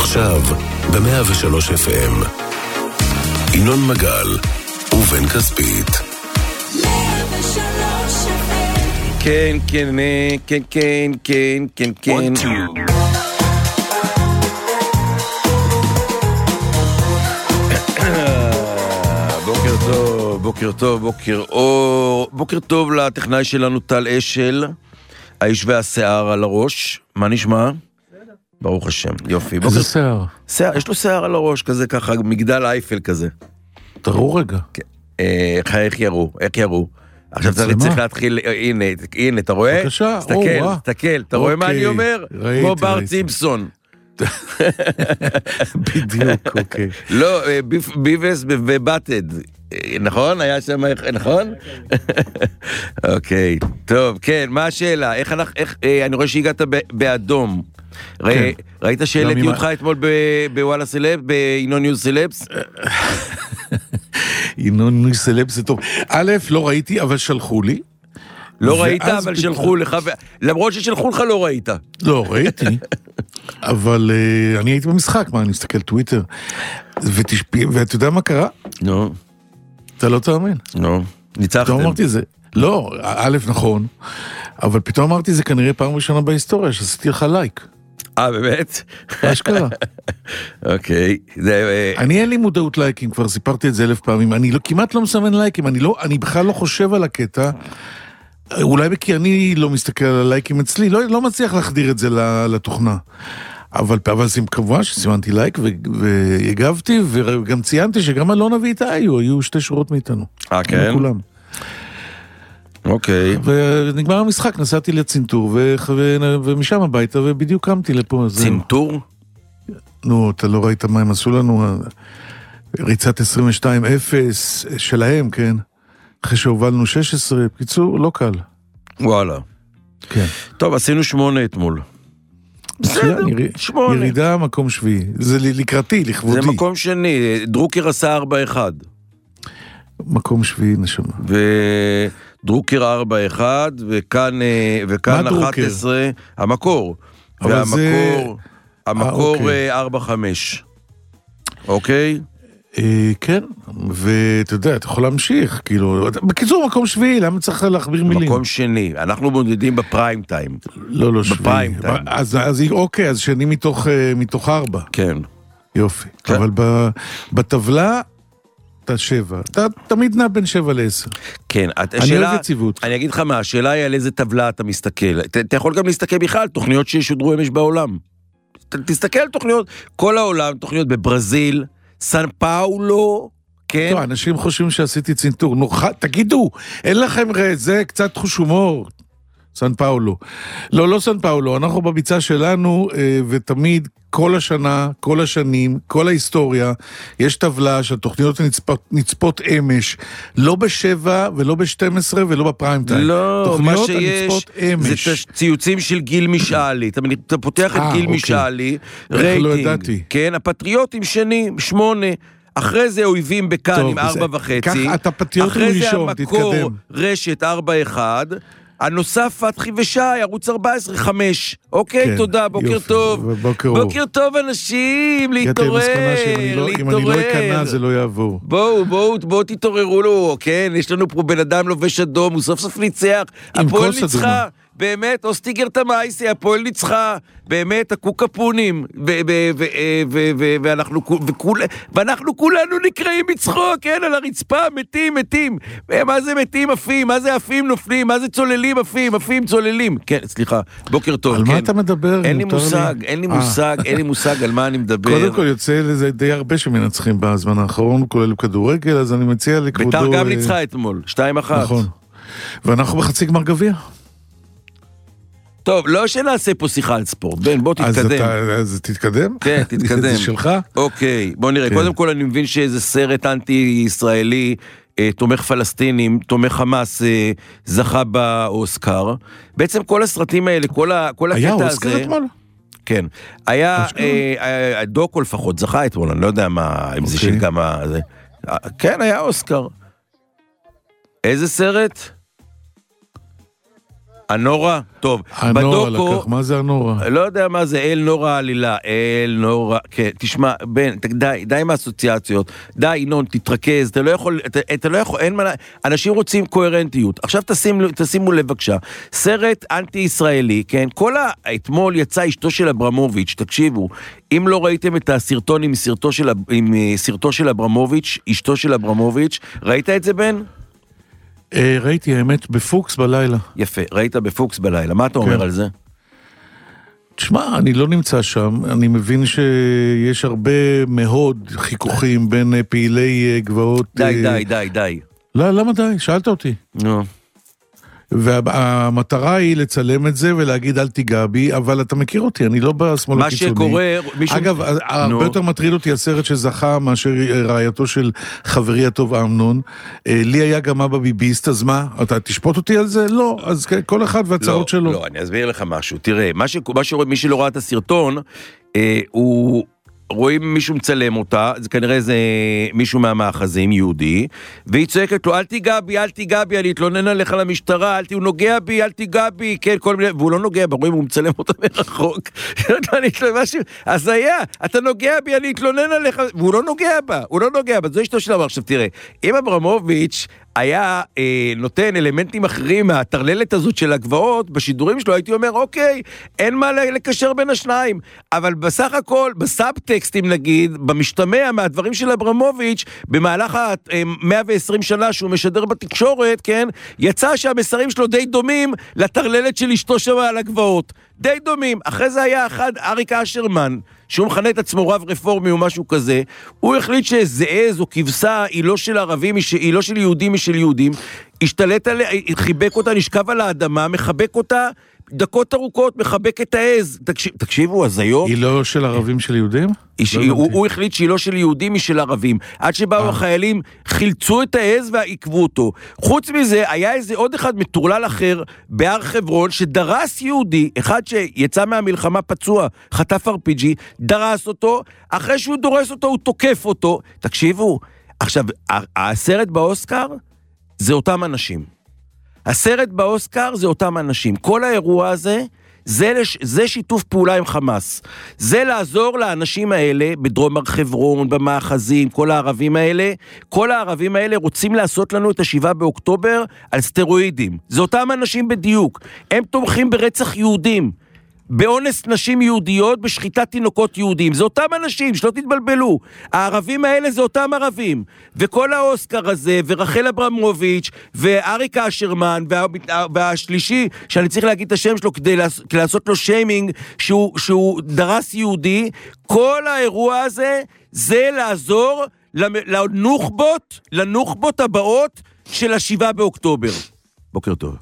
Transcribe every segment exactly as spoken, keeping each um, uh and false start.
עכשיו ב-מאה ושלוש אף אם. ינון מגל ובן כספית. כן, כן, כן, כן, כן, כן, כן. בוקר טוב, בוקר טוב, בוקר אור. בוקר טוב לטכנאי שלנו טל אשל, האיש והשיער על הראש. מה נשמע? ברוך השם, יופי. איזה שיער? שיער, יש לו שיער על הראש כזה ככה, מגדל אייפל כזה. תראו רגע. איך יראו, איך יראו. עכשיו אתה צריך להתחיל, הנה, הנה, אתה רואה? בבקשה, תסתכל, תסתכל, אתה רואה מה אני אומר? כמו בר צימפסון. בדיוק, אוקיי. לא, ביבס ובטד, נכון? היה שם, נכון? אוקיי, טוב, כן, מה השאלה? איך אנחנו, אני רואה שהגעת באדום. ראית שהעליתי אותך אתמול בוואלה סלב, בינון ניוז סלבס? ינון ניוז סלבס זה טוב. א', לא ראיתי, אבל שלחו לי. לא ראית, אבל שלחו לך, למרות ששלחו לך לא ראית. לא, ראיתי. אבל אני הייתי במשחק, מה, אני מסתכל טוויטר, ואתה יודע מה קרה? נו. אתה לא תאמן. נו, ניצחתם. פתאום אמרתי זה, לא, א' נכון, אבל פתאום אמרתי זה כנראה פעם ראשונה בהיסטוריה, שעשיתי לך לייק. אה, באמת? מה שקרה? אוקיי. אני אין לי מודעות לייקים, כבר סיפרתי את זה אלף פעמים, אני כמעט לא מסמן לייקים, אני בכלל לא חושב על הקטע, אולי כי אני לא מסתכל על הלייקים אצלי, לא, לא מצליח להחדיר את זה לתוכנה. אבל, אבל כמובן שסימנתי לייק והגבתי, וגם ציינתי שגם אלונה ואיתה היו, היו שתי שורות מאיתנו. אה, כן? כולם. אוקיי. ונגמר המשחק, נסעתי לצינטור, ו... ו... ומשם הביתה, ובדיוק קמתי לפה. צינטור? נו, אתה לא ראית מה הם עשו לנו? ריצת עשרים ושתיים אפס שלהם, כן? אחרי שהובלנו שש עשרה, בקיצור, לא קל. וואלה. כן. טוב, עשינו שמונה אתמול. בסדר, שמונה. ירידה מקום שביעי. זה לקראתי, לכבודי. זה מקום שני. דרוקר עשה ארבע אחד. מקום שביעי נשמע. ודרוקר ארבע אחד, וכאן, וכאן אחת עשרה. המקור. והמקור, המקור ארבע חמש. אוקיי? כן, ואתה יודע, אתה יכול להמשיך, כאילו, בקיצור, מקום שביעי, למה צריך להכביר מילים? מקום שני, אנחנו מודדים בפריים טיים. לא, לא שביעי. אז אוקיי, אז שני מתוך ארבע. כן. יופי. אבל בטבלה, אתה שבע. אתה תמיד נע בין שבע לעשר. כן, אני אוהב יציבות. אני אגיד לך מה, השאלה היא על איזה טבלה אתה מסתכל. אתה יכול גם להסתכל בכלל, תוכניות שישודרו אמש בעולם. תסתכל על תוכניות, כל העולם, תוכניות בברזיל, סן פאולו, כן? טוב, אנשים חושבים שעשיתי צינטור. נו, תגידו, אין לכם זה קצת חוש הומור. סן פאולו. לא, לא סן פאולו, אנחנו בביצה שלנו, ותמיד, כל השנה, כל השנים, כל ההיסטוריה, יש טבלה שהתוכניות נצפות, נצפות אמש, לא בשבע ולא בשתים עשרה ולא בפריים טיים. לא, מה שיש, זה ציוצים של גיל משאלי. אתה פותח את גיל משאלי, רייטינג. כן, הפטריוטים שני, שמונה, אחרי זה אויבים בכאן עם ארבע וחצי, אחרי זה המקור רשת ארבע אחד, הנוסף פתחי ושי, ערוץ ארבע עשרה, חמש. אוקיי, כן, תודה, בוקר יופי, טוב. בוקר, בוקר טוב אנשים, להתעורר, להתעורר. אם אני לא אכנע, זה לא יעבור. בואו, בואו, בואו תתעוררו לו, כן? יש לנו פה בן אדם לובש אדום, הוא סוף סוף ניצח. הפועל ניצחה, באמת, אוסטיגר תמייסי, הפועל ניצחה, באמת, הקוקפונים, ואנחנו כולנו נקראים מצחוק, כן, על הרצפה, מתים, מתים. מה זה מתים עפים? מה זה עפים נופלים? מה זה צוללים עפים? עפים צוללים. כן, סליחה, בוקר טוב. על מה אתה מדבר? אין לי מושג, אין לי מושג, אין לי מושג על מה אני מדבר. קודם כל יוצא לזה די הרבה שמנצחים בזמן האחרון, כולל כדורגל, אז אני מציע לכבודו... בית"ר גם ניצחה אתמול, שתיים אחת. נכון. ואנחנו בחצי גמר גביע. טוב, לא שנעשה פה שיחה על ספורט, בן, בוא תתקדם. אז תתקדם? כן, תתקדם. זה שלך? אוקיי, בוא נראה. קודם כל אני מבין שאיזה סרט אנטי-ישראלי, תומך פלסטינים, תומך חמאס, זכה באוסקר. בעצם כל הסרטים האלה, כל הקטע הזה... היה אוסקר אתמול? כן. היה, דוקו לפחות זכה אתמול, אני לא יודע מה, אם זה של גם... כן, היה אוסקר. איזה סרט? הנורא? טוב. הנורא לקח, מה זה הנורא? לא יודע מה זה, אל נורא עלילה, אל נורא, כן, תשמע, בן, די, די עם האסוציאציות, די, ינון, תתרכז, אתה לא יכול, אתה, אתה לא יכול, אין מה, אנשים רוצים קוהרנטיות. עכשיו תשימו, תשימו לב בבקשה, סרט אנטי-ישראלי, כן, כל ה... אתמול יצא אשתו של אברמוביץ', תקשיבו, אם לא ראיתם את הסרטון עם סרטו של, עם סרטו של אברמוביץ', אשתו של אברמוביץ', ראית את זה, בן? ראיתי, האמת, בפוקס בלילה. יפה, ראית בפוקס בלילה. מה אתה אומר על זה? תשמע, אני לא נמצא שם. אני מבין שיש הרבה מאוד חיכוכים בין פעילי גבעות. די, די, די, די. לא, למה די? שאלת אותי. נו. והמטרה היא לצלם את זה ולהגיד אל תיגע בי, אבל אתה מכיר אותי, אני לא בשמאל הקיצוני. מה שקורה... מישהו... אגב, הרבה יותר מטריד אותי הסרט שזכה מאשר רעייתו של חברי הטוב אמנון. לי היה גם אבא ביביסט, אז מה? אתה תשפוט אותי על זה? לא, אז כל אחד והצעות שלו. לא, אני אסביר לך משהו. תראה, מה שרואה, מי שלא ראה את הסרטון, הוא... רואים מישהו מצלם אותה, זה כנראה זה מישהו מהמאחזים, יהודי, והיא צועקת לו, אל תיגע בי, אל תיגע בי, אני אתלונן עליך למשטרה, אל, הוא נוגע בי, אל תיגע בי, כן, כל מיני, והוא לא נוגע בה, רואים, הוא מצלם אותה מרחוק, אז היה, אתה נוגע בי, אני אתלונן עליך, והוא לא נוגע בה, הוא לא נוגע בה, זו אשתו של אמר. עכשיו תראה, אם אברמוביץ' היה אה, נותן אלמנטים אחרים מהטרללת הזאת של הגבעות, בשידורים שלו הייתי אומר, אוקיי, אין מה לקשר בין השניים, אבל בסך הכל, בסאבטקסטים נגיד, במשתמע מהדברים של אברמוביץ', במהלך ה-מאה ועשרים שנה שהוא משדר בתקשורת, כן, יצא שהמסרים שלו די דומים לטרללת של אשתו שמה על הגבעות. די דומים. אחרי זה היה אחד, אריק אשרמן, שהוא מכנה את עצמו רב רפורמי או משהו כזה, הוא החליט שאיזה עז או כבשה היא לא של ערבים, היא לא של יהודים, היא של יהודים, השתלט עליה, חיבק אותה, נשכב על האדמה, מחבק אותה, דקות ארוכות, מחבק את העז. תקשיב, תקשיבו, אז היום... היא לא של ערבים של יהודים? היא, לא הוא, הוא החליט שהיא לא של יהודים, היא של ערבים. עד שבאו החיילים, חילצו את העז ועקבו אותו. חוץ מזה, היה איזה עוד אחד מטורלל אחר, בהר חברון, שדרס יהודי, אחד שיצא מהמלחמה פצוע, חטף ארפיג'י, דרס אותו, אחרי שהוא דורס אותו, הוא תוקף אותו. תקשיבו, עכשיו, הסרט באוסקר, זה אותם אנשים. הסרט באוסקר זה אותם אנשים. כל האירוע הזה, זה, זה שיתוף פעולה עם חמאס. זה לעזור לאנשים האלה, בדרום הר חברון, במאחזים, כל הערבים האלה, כל הערבים האלה רוצים לעשות לנו את השבעה באוקטובר על סטרואידים. זה אותם אנשים בדיוק. הם תומכים ברצח יהודים, באונס נשים יהודיות, בשחיטת תינוקות יהודים. זה אותם אנשים, שלא תתבלבלו. הערבים האלה זה אותם ערבים. וכל האוסקר הזה, ורחל אברמוביץ', ואריק אשרמן, וה, והשלישי, שאני צריך להגיד את השם שלו, כדי לעשות לו שיימינג, שהוא, שהוא דרס יהודי, כל האירוע הזה, זה לעזור לנוחבות, לנוחבות הבאות של השבעה באוקטובר. בוקר טוב.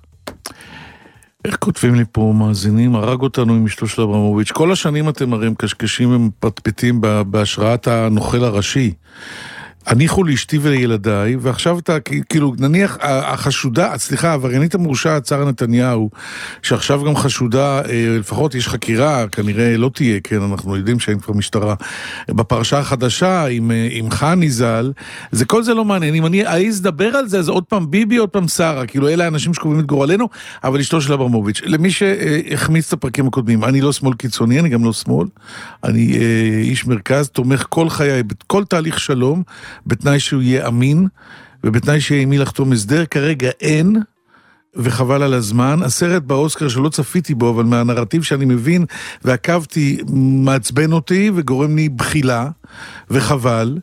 איך כותבים לי פה מאזינים, הרג אותנו עם אשתו של אברמוביץ'. כל השנים אתם הרי מקשקשים ומפטפטים בהשראת הנוכל הראשי. הניחו לאשתי ולילדיי, ועכשיו אתה, כאילו, נניח, החשודה, סליחה, העבריינית המורשעת, שרה נתניהו, שעכשיו גם חשודה, לפחות יש חקירה, כנראה לא תהיה, כן, אנחנו יודעים שאין כבר משטרה, בפרשה החדשה, עם, עם חני ז"ל, זה כל זה לא מעניין, אם אני אעז לדבר על זה, זה עוד פעם ביבי, עוד פעם שרה, כאילו, אלה האנשים שקובעים את גורלנו, אבל אשתו של אברמוביץ'. למי שהחמיץ את הפרקים הקודמים, אני לא שמאל קיצוני, אני גם לא שמאל, אני איש מרכז, תומך כל חיי, כל תהליך שלום, בתנאי שהוא יהיה אמין, ובתנאי שיהיה מי לחתום הסדר, כרגע אין, וחבל על הזמן. הסרט באוסקר שלא צפיתי בו, אבל מהנרטיב שאני מבין, ועקבתי, מעצבן אותי, וגורם לי בחילה, וחבל,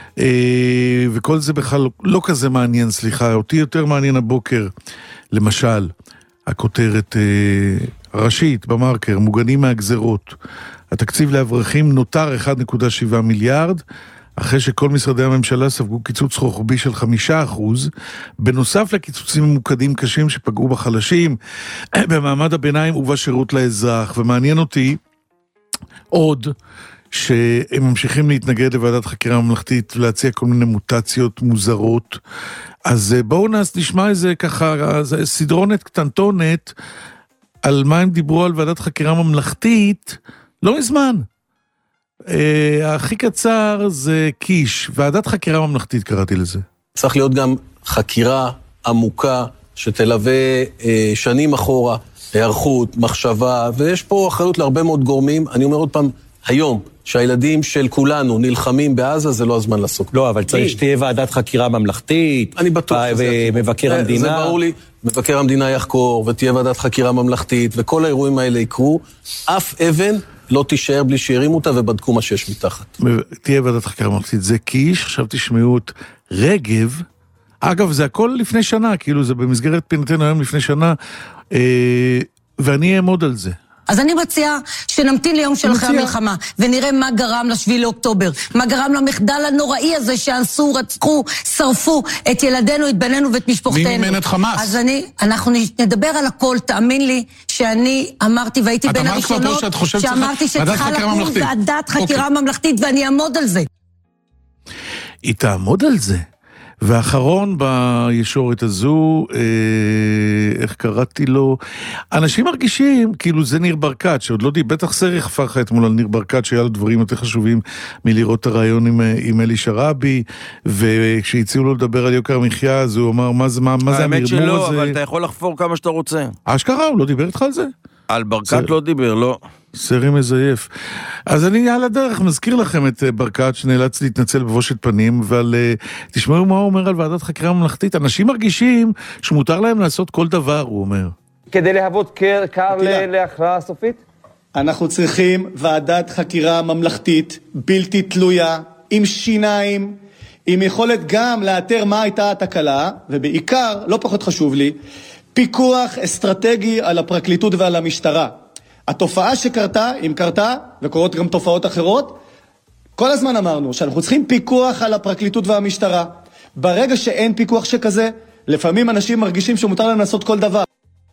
וכל זה בכלל לא כזה מעניין, סליחה, אותי יותר מעניין הבוקר, למשל, הכותרת הראשית במרקר, מוגנים מהגזרות, התקציב לאברכים נותר אחד נקודה שבע מיליארד, אחרי שכל משרדי הממשלה ספגו קיצוץ רוחבי של חמישה אחוז, בנוסף לקיצוצים ממוקדים קשים שפגעו בחלשים, במעמד הביניים ובשירות לאזרח. ומעניין אותי עוד שהם ממשיכים להתנגד לוועדת חקירה ממלכתית ולהציע כל מיני מוטציות מוזרות. אז בואו נשמע איזה ככה, סדרונת קטנטונת על מה הם דיברו על ועדת חקירה ממלכתית לא מזמן. הכי קצר זה קיש, ועדת חקירה ממלכתית קראתי לזה. צריך להיות גם חקירה עמוקה שתלווה שנים אחורה היערכות, מחשבה, ויש פה אחריות להרבה מאוד גורמים. אני אומר עוד פעם, היום, שהילדים של כולנו נלחמים בעזה, זה לא הזמן לעסוק. לא, אבל צריך שתהיה ועדת חקירה ממלכתית. אני בטוח שזה... ומבקר המדינה. זה ברור לי, מבקר המדינה יחקור, ותהיה ועדת חקירה ממלכתית, וכל האירועים האלה יקרו. אף אבן לא תישאר בלי שירימו אותה, ובדקו מה שיש מתחת. תהיה ועדת חקירה ממלכתית. זה קיש, עכשיו תשמעו את רגב, אגב, זה הכל לפני שנה, כאילו זה במסגרת פינתנו היום לפני שנה, ואני אעמוד על זה. אז אני מציעה שנמתין ליום של אחרי המלחמה, ונראה מה גרם לשביעי לאוקטובר, מה גרם למחדל הנוראי הזה שאנסו, רצחו, שרפו את ילדינו, את בנינו ואת משפחתנו. מי מימן את חמאס? אז אני, אנחנו נדבר על הכל, תאמין לי שאני אמרתי, והייתי בין הראשונות, שאמרתי שצריכה לקום ועדת חקירה ממלכתית, ואני אעמוד על זה. היא תעמוד על זה. ואחרון בישורת הזו, אה, איך קראתי לו, אנשים מרגישים, כאילו זה ניר ברקת, שעוד לא די, בטח סריך פרחה אתמול על ניר ברקת, שהיה לו דברים יותר חשובים מלראות את הרעיון עם, עם אלי שרבי, וכשהציעו לו לדבר על יוקר המחיה, אז הוא אמר, מה זה, מה, מה זה המרמור הזה? האמת שלא, אבל אתה יכול לחפור כמה שאתה רוצה. אשכרה, הוא לא דיבר איתך על זה? על ברקת לא דיבר, לא. סרי מזייף. אז אני על הדרך מזכיר לכם את ברקת שנאלץ להתנצל בבושת פנים, אבל תשמעו מה הוא אומר על ועדת חקירה ממלכתית. אנשים מרגישים שמותר להם לעשות כל דבר, הוא אומר. כדי להוות קר להכרעה סופית? אנחנו צריכים ועדת חקירה ממלכתית, בלתי תלויה, עם שיניים, עם יכולת גם לאתר מה הייתה התקלה, ובעיקר, לא פחות חשוב לי, פיקוח אסטרטגי על הפרקליטות ועל המשטרה. התופעה שקרתה, אם קרתה, וקורות גם תופעות אחרות, כל הזמן אמרנו שאנחנו צריכים פיקוח על הפרקליטות והמשטרה. ברגע שאין פיקוח שכזה, לפעמים אנשים מרגישים שמותר להם לעשות כל דבר.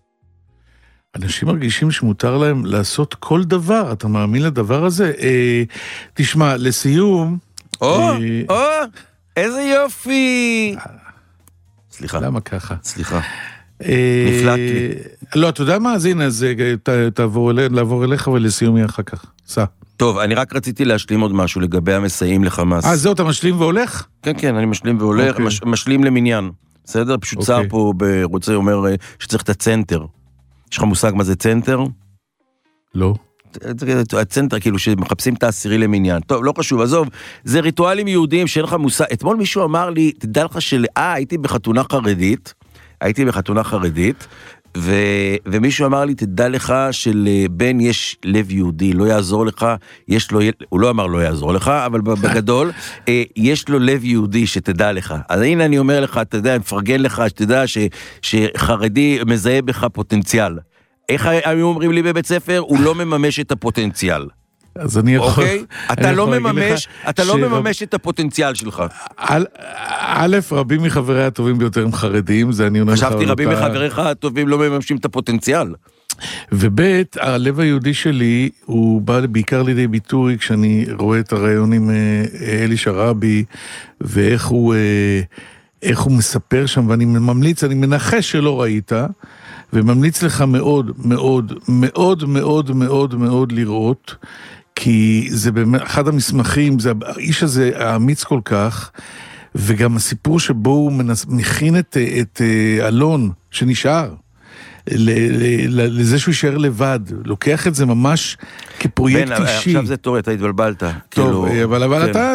אנשים מרגישים שמותר להם לעשות כל דבר, אתה מאמין לדבר הזה? אה, תשמע, לסיום... או, אה, או, איזה יופי! סליחה. למה ככה? סליחה. נפלט לי. לא, אתה יודע מה? אז הנה, אז לעבור אליך ולסיום יהיה אחר כך. סע. טוב, אני רק רציתי להשלים עוד משהו לגבי המסייעים לחמאס. אה, זהו, אתה משלים והולך? כן, כן, אני משלים והולך, משלים למניין. בסדר? פשוט שר פה רוצה, אומר שצריך את הצנטר. יש לך מושג מה זה צנטר? לא. הצנטר, כאילו שמחפשים את העשירי למניין. טוב, לא חשוב, עזוב, זה ריטואלים יהודיים שאין לך מושג. אתמול מישהו אמר לי, תדע לך של, אה, הייתי בחתונה חרדית, הייתי בחתונה חרדית, ו... ומישהו אמר לי, תדע לך שלבן יש לב יהודי, לא יעזור לך, יש לו, הוא לא אמר לא יעזור לך, אבל בגדול, יש לו לב יהודי שתדע לך. אז הנה אני אומר לך, אתה יודע, אני מפרגן לך, שתדע ש... שחרדי מזהה בך פוטנציאל. איך הם אומרים לי בבית ספר? הוא לא מממש את הפוטנציאל. אז אני יכול... אוקיי? אתה לא מממש, אתה לא מממש את הפוטנציאל שלך. א', רבים מחברי הטובים ביותר הם חרדים, זה אני עונה לך... חשבתי רבים מחבריך הטובים לא מממשים את הפוטנציאל. וב', הלב היהודי שלי, הוא בא בעיקר לידי ביטוי, כשאני רואה את הרעיון עם אלי שרבי, ואיך הוא, איך הוא מספר שם, ואני ממליץ, אני מנחש שלא ראית, וממליץ לך מאוד, מאוד, מאוד, מאוד, מאוד, מאוד לראות, כי זה באמת, אחד המסמכים, זה, האיש הזה האמיץ כל כך, וגם הסיפור שבו הוא מנס, מכין את, את אלון, שנשאר, לזה שהוא יישאר לבד, לוקח את זה ממש כפרויקט אישי. עכשיו זה תורי, אתה התבלבלת. טוב, אבל אתה...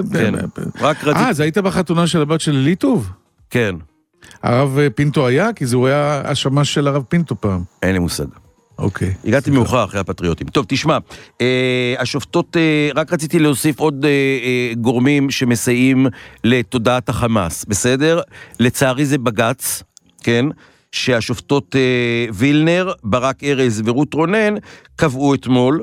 אה, אז היית בחתונה של הבת של ליטוב? כן. הרב פינטו היה? כי זה הוא היה השמש של הרב פינטו פעם. אין לי מושג. אוקיי. הגעתי מאוחר אחרי הפטריוטים. טוב, תשמע, אה, השופטות, אה, רק רציתי להוסיף עוד אה, אה, גורמים שמסייעים לתודעת החמאס, בסדר? לצערי זה בגץ, כן? שהשופטות אה, וילנר, ברק ארז ורות רונן קבעו אתמול,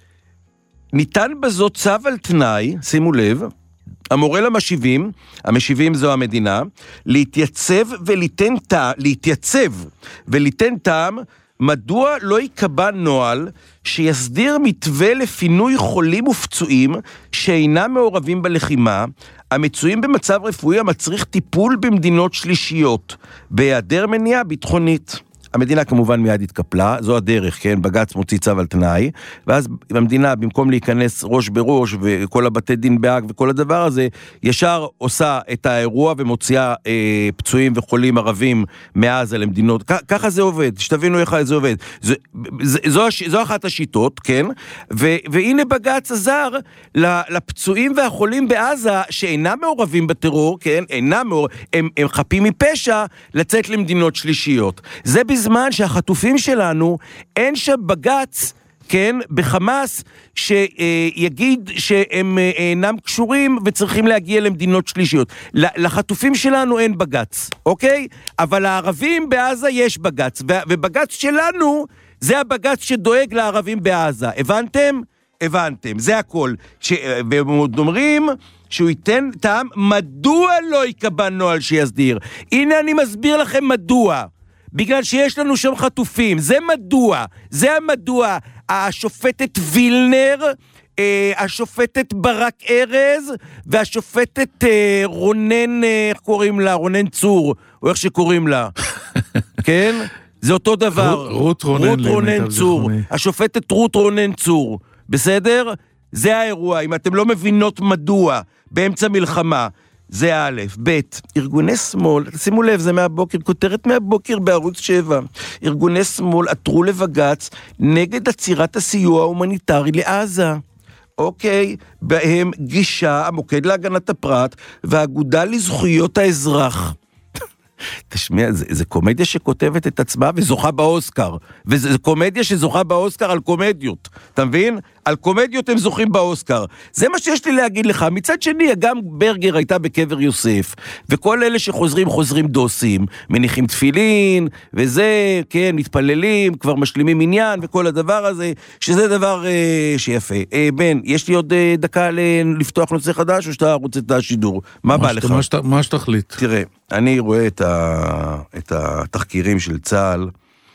ניתן בזאת צו על תנאי, שימו לב, המורה למשיבים, המשיבים זו המדינה, להתייצב וליתן טעם, להתייצב וליתן טעם, מדוע לא יקבע נוהל שיסדיר מתווה לפינוי חולים ופצועים שאינם מעורבים בלחימה, המצויים במצב רפואי המצריך טיפול במדינות שלישיות, בהיעדר מניעה ביטחונית. המדינה כמובן מיד התקפלה, זו הדרך, כן, בג"ץ מוציא צו על תנאי, ואז המדינה במקום להיכנס ראש בראש וכל הבתי דין בהאג וכל הדבר הזה, ישר עושה את האירוע ומוציאה אה, פצועים וחולים ערבים מעזה למדינות, כ- ככה זה עובד, שתבינו איך זה עובד, זו, זו, זו, זו אחת השיטות, כן, ו, והנה בג"ץ עזר לפצועים והחולים בעזה שאינם מעורבים בטרור, כן, אינם מעורבים, הם, הם חפים מפשע לצאת למדינות שלישיות. זה בזמן שהחטופים שלנו, אין שם בג"ץ, כן, בחמאס, שיגיד שהם אינם קשורים וצריכים להגיע למדינות שלישיות. לחטופים שלנו אין בג"ץ, אוקיי? אבל לערבים בעזה יש בג"ץ, ובג"ץ שלנו זה הבג"ץ שדואג לערבים בעזה. הבנתם? הבנתם, זה הכל. ש... ואומרים שהוא ייתן טעם, מדוע לא יקבע נוהל שיסדיר? הנה אני מסביר לכם מדוע. בגלל שיש לנו שם חטופים, זה מדוע, זה המדוע. השופטת וילנר, אה, השופטת ברק ארז, והשופטת אה, רונן, אה, איך קוראים לה? רונן צור, או איך שקוראים לה. כן? זה אותו דבר. רות רונן, רות רונן צור. השופטת רות רונן צור. בסדר? זה האירוע. אם אתם לא מבינות מדוע, באמצע מלחמה, זה א', ב', ארגוני שמאל, שימו לב, זה מהבוקר, כותרת מהבוקר בערוץ שבע, ארגוני שמאל עתרו לבג"ץ נגד עצירת הסיוע ההומניטרי לעזה. אוקיי, בהם גישה, המוקד להגנת הפרט, והאגודה לזכויות האזרח. תשמע, זה, זה קומדיה שכותבת את עצמה וזוכה באוסקר, וזה קומדיה שזוכה באוסקר על קומדיות, אתה מבין? על קומדיות הם זוכים באוסקר. זה מה שיש לי להגיד לך. מצד שני, גם ברגר הייתה בקבר יוסף, וכל אלה שחוזרים חוזרים דוסים, מניחים תפילין, וזה, כן, מתפללים, כבר משלימים עניין, וכל הדבר הזה, שזה דבר אה, שיפה. אה, בן, יש לי עוד אה, דקה לפתוח נושא חדש, או שאתה רוצה את השידור? מה בא לך? מה שתחליט? תראה, אני רואה את, ה, את התחקירים של צה"ל,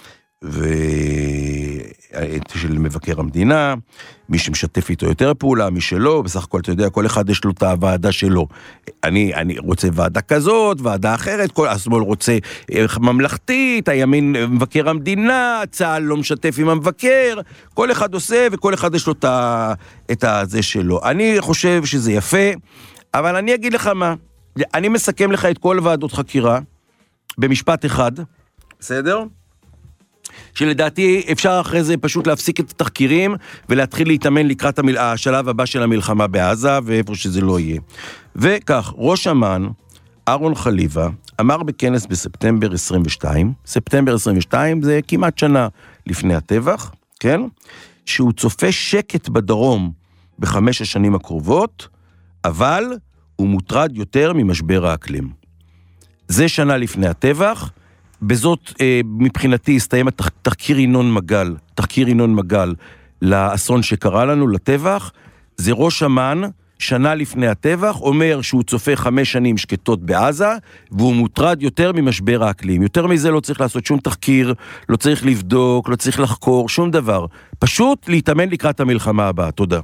ושל מבקר המדינה, מי שמשתף איתו יותר פעולה, מי שלא, בסך הכל אתה יודע, כל אחד יש לו את הוועדה שלו. אני, אני רוצה ועדה כזאת, ועדה אחרת, כל השמאל רוצה ממלכתית, הימין מבקר המדינה, צה"ל לא משתף עם המבקר, כל אחד עושה וכל אחד יש לו את, ה, את הזה שלו. אני חושב שזה יפה, אבל אני אגיד לך מה, אני מסכם לך את כל ועדות חקירה, במשפט אחד, בסדר? שלדעתי אפשר אחרי זה פשוט להפסיק את התחקירים ולהתחיל להתאמן לקראת המיל... השלב הבא של המלחמה בעזה ואיפה שזה לא יהיה. וכך, ראש אמ"ן, אהרון חליבה, אמר בכנס בספטמבר עשרים ושתיים, ספטמבר עשרים ושתיים זה כמעט שנה לפני הטבח, כן? שהוא צופה שקט בדרום בחמש השנים הקרובות, אבל הוא מוטרד יותר ממשבר האקלים. זה שנה לפני הטבח, בזאת מבחינתי הסתיים התחקיר ינון מגל, תחקיר ינון מגל לאסון שקרה לנו, לטבח. זה ראש אמ"ן, שנה לפני הטבח, אומר שהוא צופה חמש שנים שקטות בעזה, והוא מוטרד יותר ממשבר האקלים. יותר מזה לא צריך לעשות שום תחקיר, לא צריך לבדוק, לא צריך לחקור, שום דבר. פשוט להתאמן לקראת המלחמה הבאה. תודה.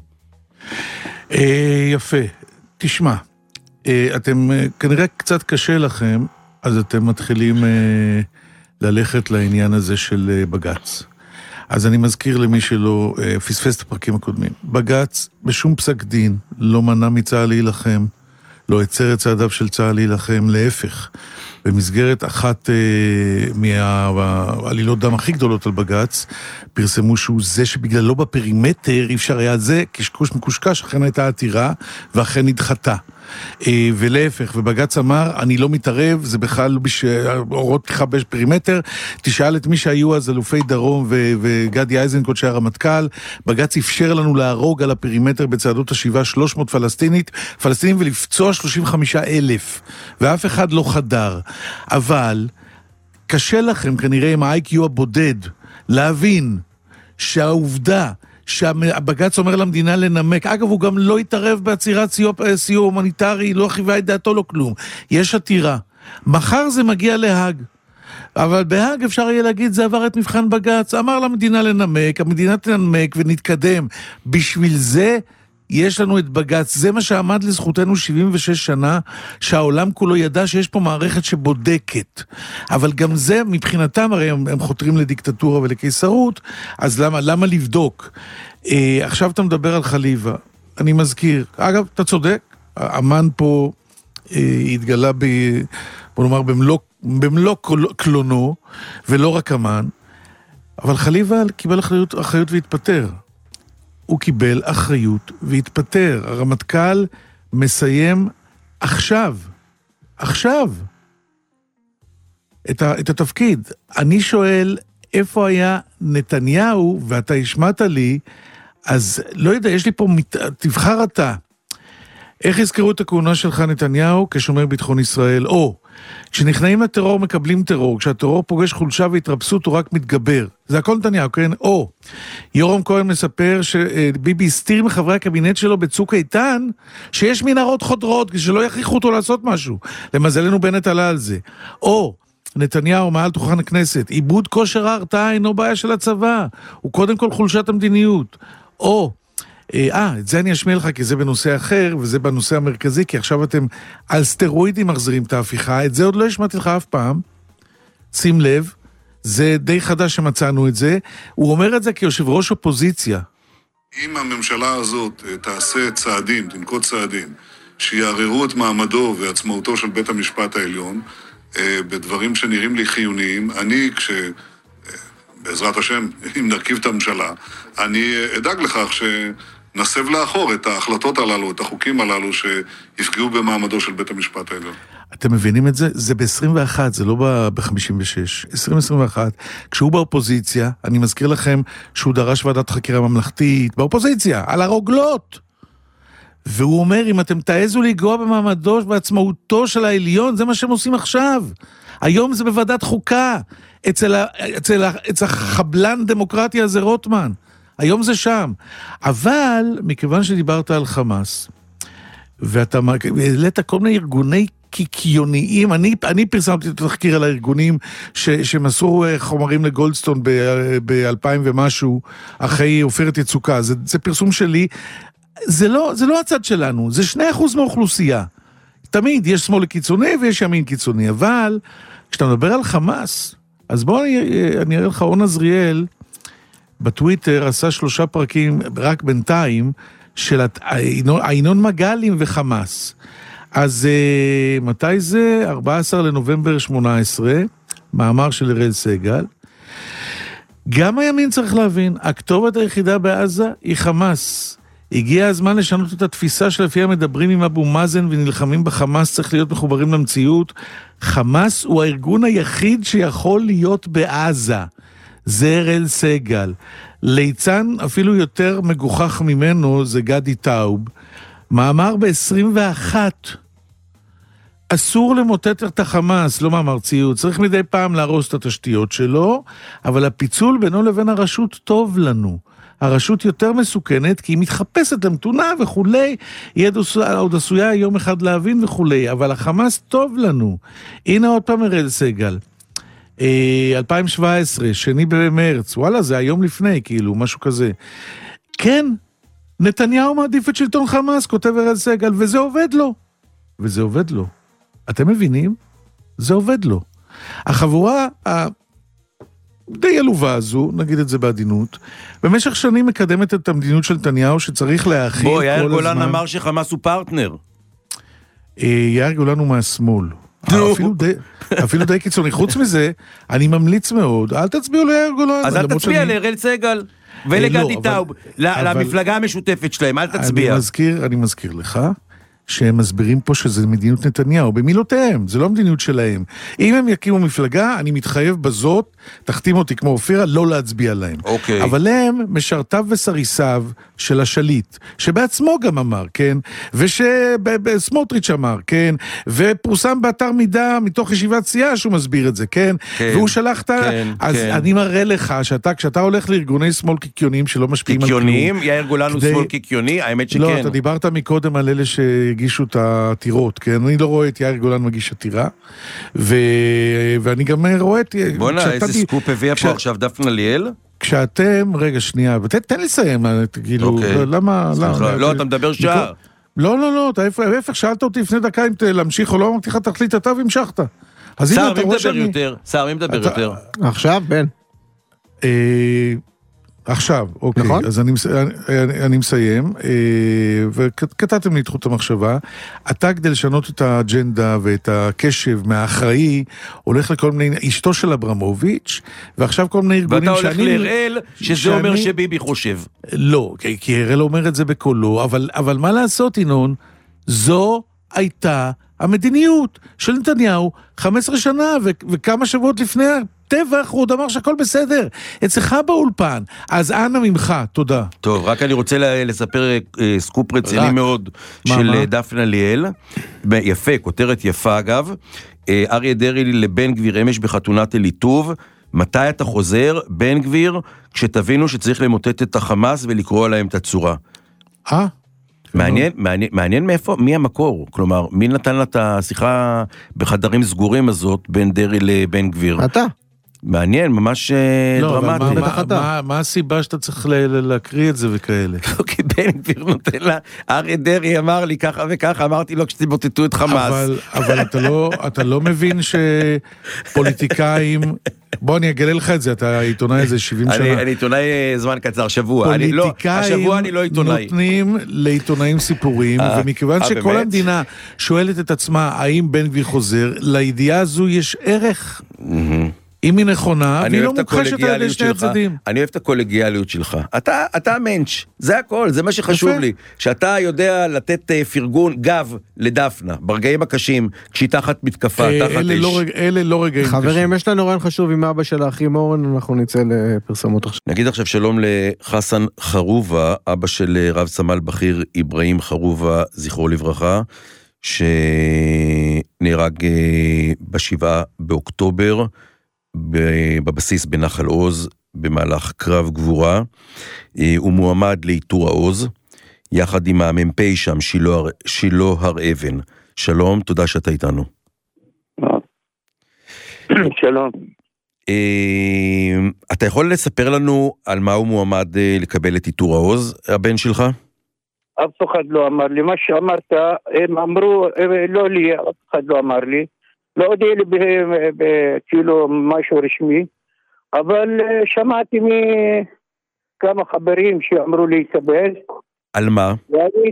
יפה. תשמע, אתם כנראה קצת קשה לכם, אז אתם מתחילים אה, ללכת לעניין הזה של אה, בג"ץ. אז אני מזכיר למי שלא אה, פספס את הפרקים הקודמים. בג"ץ בשום פסק דין לא מנע מצה"ל להילחם, לא יצר את צעדיו של צה"ל להילחם, להפך. במסגרת אחת אה, מהעלילות דם הכי גדולות על בג"ץ, פרסמו שהוא זה שבגללו בפרימטר אי אפשר היה זה, קשקוש מקושקש, אכן הייתה עתירה, ואכן נדחתה. ולהפך, ובג"ץ אמר, אני לא מתערב, זה בכלל אורות פתיחה בפרימטר, תשאל את מי שהיו אז אלופי דרום ו- וגדי איזנקוט שהיה רמטכ"ל, בג"ץ אפשר לנו להרוג על הפרימטר בצעדות השיבה שלוש מאות פלסטינית, פלסטינים ולפצוע שלושים וחמישה אלף, ואף אחד לא חדר. אבל קשה לכם כנראה עם ה-איי קיו הבודד להבין שהעובדה שהבג"ץ אומר למדינה לנמק, אגב הוא גם לא יתערב בעצירת סיוע, סיוע הומניטרי, לא חיווה את דעתו, לא כלום, יש עתירה, מחר זה מגיע להאג, אבל בהאג אפשר יהיה להגיד זה עבר את מבחן בג"ץ, אמר למדינה לנמק, המדינה תנמק ונתקדם, בשביל זה יש לנו את בג"ץ, זה מה שעמד לזכותנו שבעים ושש שנה, שהעולם כולו ידע שיש פה מערכת שבודקת. אבל גם זה, מבחינתם, הרי הם, הם חותרים לדיקטטורה ולקיסרות, אז למה, למה לבדוק? אה, עכשיו אתה מדבר על חליבה, אני מזכיר, אגב, אתה צודק, האמן פה אה, התגלה ב, בוא נאמר, במלוא, במלוא קלונו, ולא רק אמן, אבל חליבה קיבל אחריות, אחריות והתפטר. הוא קיבל אחריות והתפטר. הרמטכ"ל מסיים עכשיו, עכשיו, את, ה, את התפקיד. אני שואל, איפה היה נתניהו, ואתה השמעת לי, אז לא יודע, יש לי פה, תבחר אתה. איך הזכרו את הכהונה שלך נתניהו כשומר ביטחון ישראל? או, כשנכנעים לטרור מקבלים טרור, כשהטרור פוגש חולשה והתרפסות הוא רק מתגבר. זה הכל נתניהו, כן? או, יורם כהן מספר שביבי הסתיר מחברי הקבינט שלו בצוק איתן, שיש מנהרות חודרות, כשלא יכריחו אותו לעשות משהו. למזלנו בנט עלה על זה. או, נתניהו מעל דוכן הכנסת, איבוד כושר ההרתעה אינו בעיה של הצבא, הוא קודם כל חולשת המדיניות. או, אה, את זה אני אשמיע לך, כי זה בנושא אחר, וזה בנושא המרכזי, כי עכשיו אתם על סטרואידים מחזירים את ההפיכה, את זה עוד לא השמעתי לך אף פעם, שים לב, זה די חדש שמצאנו את זה, הוא אומר את זה כיושב ראש אופוזיציה. אם הממשלה הזאת תעשה צעדים, תנקוט צעדים, שיערערו את מעמדו ועצמאותו של בית המשפט העליון, בדברים שנראים לי חיוניים, אני כש... בעזרת השם, אם נרכיב את הממשלה, אני אדאג לכך שנסב לאחור את ההחלטות הללו, את החוקים הללו שיפגעו במעמדו של בית המשפט העליון. אתם מבינים את זה? זה ב-עשרים ואחת, זה לא ב-חמישים ושש. עשרים עשרים ואחת, כשהוא באופוזיציה, אני מזכיר לכם שהוא דרש ועדת חקירה ממלכתית, באופוזיציה, על הרוגלות. והוא אומר, אם אתם תעזו לגוע במעמדו ועצמאותו של העליון, זה מה שהם עושים עכשיו. היום זה בוועדת חוקה, אצל, ה, אצל, ה, אצל החבלן דמוקרטיה הזה רוטמן. היום זה שם. אבל, מכיוון שדיברת על חמאס, ואתה העלית כל מיני ארגוני קיקיוניים, אני, אני פרסמתי את התחקיר על הארגונים ש, שמסרו חומרים לגולדסטון ב-אלפיים ומשהו, אחרי עופרת יצוקה. זה, זה פרסום שלי. זה לא, זה לא הצד שלנו, זה שני אחוז מהאוכלוסייה. תמיד יש שמאל קיצוני ויש ימין קיצוני, אבל כשאתה מדבר על חמאס, אז בוא אני, אני אראה לך, און עזריאל בטוויטר עשה שלושה פרקים רק בינתיים של העינון מגלים וחמאס. אז מתי זה? ארבעה עשר לנובמבר שמונה עשרה, מאמר של אראל סגל. גם הימין צריך להבין, הכתובת היחידה בעזה היא חמאס. הגיע הזמן לשנות את התפיסה שלפיה מדברים עם אבו מאזן ונלחמים בחמאס, צריך להיות מחוברים למציאות. חמאס הוא הארגון היחיד שיכול להיות בעזה. זה אראל סגל. ליצן אפילו יותר מגוחך ממנו זה גדי טאוב. מאמר ב-עשרים ואחת. אסור למוטט את החמאס, לא מאמר ציוד, צריך מדי פעם להרוס את התשתיות שלו, אבל הפיצול בינו לבין הרשות טוב לנו. הרשות יותר מסוכנת, כי היא מתחפשת למתונה וכולי, היא עוד עשויה יום אחד להבין וכולי, אבל החמאס טוב לנו. הנה עוד פעם אראל סגל. אלפיים שבע עשרה, שני במרץ, וואלה, זה היום לפני, כאילו, משהו כזה. כן, נתניהו מעדיף את שלטון חמאס, כותב אראל סגל, וזה עובד לו. וזה עובד לו. אתם מבינים? זה עובד לו. החבורה ה... די עלובה הזו, נגיד את זה בעדינות, במשך שנים מקדמת את המדיניות של נתניהו שצריך להכיל כל הזמן. בוא, יאיר גולן אמר שחמאס הוא פרטנר. יאיר גולן הוא מהשמאל. אפילו די, אפילו די קיצוני. חוץ מזה, אני ממליץ מאוד, אל תצביעו ליאיר גולן. אז אל תצביע לאראל סגל ולגדי טאוב, למפלגה המשותפת שלהם, אל תצביע. אני מזכיר, אני מזכיר לך, שהם מסבירים פה שזה מדיניות נתניהו, במילותיהם, זה לא מדיניות שלהם. אם הם יקימו מפלגה, אני מתחייב בזאת, תחתים אותי כמו אופירה, לא להצביע להם. אוקיי. אבל הם משרתיו וסריסיו של השליט, שבעצמו גם אמר, כן? ושסמוטריץ' אמר, כן? ופורסם באתר מידע מתוך ישיבת סיעה שהוא מסביר את זה, כן? כן. והוא שלח את... כן, אז כן. אני מראה לך שאתה, כשאתה הולך לארגוני שמאל קיקיוניים שלא משפיעים על כלום... קיקיוניים? יאיר גולן הוא שמאל קיקיוני? האמת שכן. לא, אתה דיברת מקודם על אלה שהגישו את העתירות, כן? אני לא רואה את יאיר גולן מגיש עתירה, ו... ואני גם רואה את... בוא נע, איזה סקופ הביאה פה עכשיו דפנה ליאל? כשאתם, רגע שנייה, תן לי לסיים, כאילו, למה, לא, אתה מדבר שעה. לא, לא, לא, איפה שאלת אותי לפני דקה אם להמשיך או לא, אמרתי לך תחליט אתה והמשכת. שר, מי מדבר יותר? שר, מי מדבר יותר? עכשיו, בן. עכשיו, אוקיי, נכון? אז אני, אני, אני מסיים, וקטעתם לי את חוט המחשבה. אתה כדי לשנות את האג'נדה ואת הקשב מהאחראי, הולך לכל מיני, אשתו של אברמוביץ', ועכשיו כל מיני ארגונים שאני... ואתה הולך להראל, שזה שאני, אומר שביבי חושב. לא, כי, כי הראל אומר את זה בקולו, אבל, אבל מה לעשות, ינון? זו הייתה המדיניות של נתניהו חמש עשרה שנה, ו- וכמה שבועות לפני הטבח, הוא עוד אמר שהכל בסדר, אצלך באולפן, אז אנא ממך, תודה. טוב, רק אני רוצה לספר אה, סקופ רציני רק. מאוד מה, של מה? דפנה ליאל, יפה, כותרת יפה אגב, אה, אריה דרעי לבן גביר אמש בחתונת אליטוב, מתי אתה חוזר, בן גביר, כשתבינו שצריך למוטט את החמאס ולקרוא להם את הצורה. אה? מעניין, מעניין, מעניין מאיפה, מי המקור? כלומר, מי נתן לה את השיחה בחדרים סגורים הזאת בין דרעי לבן גביר? אתה. מעניין, ממש דרמטי. לא, מה, מה, מה הסיבה שאתה צריך להקריא את זה וכאלה? כי בן גביר נותן לה, אריה דרעי אמר לי ככה וככה, אמרתי לו כשתיבוטטו את חמאס. אבל, אבל אתה לא, אתה לא מבין שפוליטיקאים, בוא אני אגלה לך את זה, אתה עיתונאי איזה שבעים שנה. אני עיתונאי זמן קצר, שבוע. השבוע אני לא עיתונאי. נותנים לעיתונאים סיפורים, ומכיוון שכל המדינה שואלת את עצמה, האם בן גביר חוזר, לידיעה הזו יש ערך. אם היא נכונה, והיא לא מוכחשת על ידי שני הצדדים. אני אוהב את הקולגיאליות שלך. אתה, אתה המנץ', זה הכל, זה מה שחשוב לי. שאתה יודע לתת פרגון גב לדפנה, ברגעים הקשים, כשהיא תחת מתקפה, תחת אש. אלה לא רגעים קשים. חברים, יש לנו רעיון חשוב עם אבא של האחים אורן, אנחנו נצא לפרסומות עכשיו. נגיד עכשיו שלום לחסן חרובה, אבא של רב סמל בכיר אברהים חרובה, זכרו לברכה, שנהרג בשבעה באוקטובר, בבסיס בנחל עוז, במהלך קרב גבורה, הוא מועמד לאיתור העוז, יחד עם המ"פ שם, שילה הר אבן. שלום, תודה שאתה איתנו. שלום. אתה יכול לספר לנו על מה הוא מועמד לקבל את איתור העוז, הבן שלך? אף אחד לא אמר לי, מה שאמרת, הם אמרו, לא לי, אף אחד לא אמר לי, לא יודע לי כאילו משהו רשמי, אבל שמעתי מכמה חברים שאמרו לי לקבל. על מה? ואני,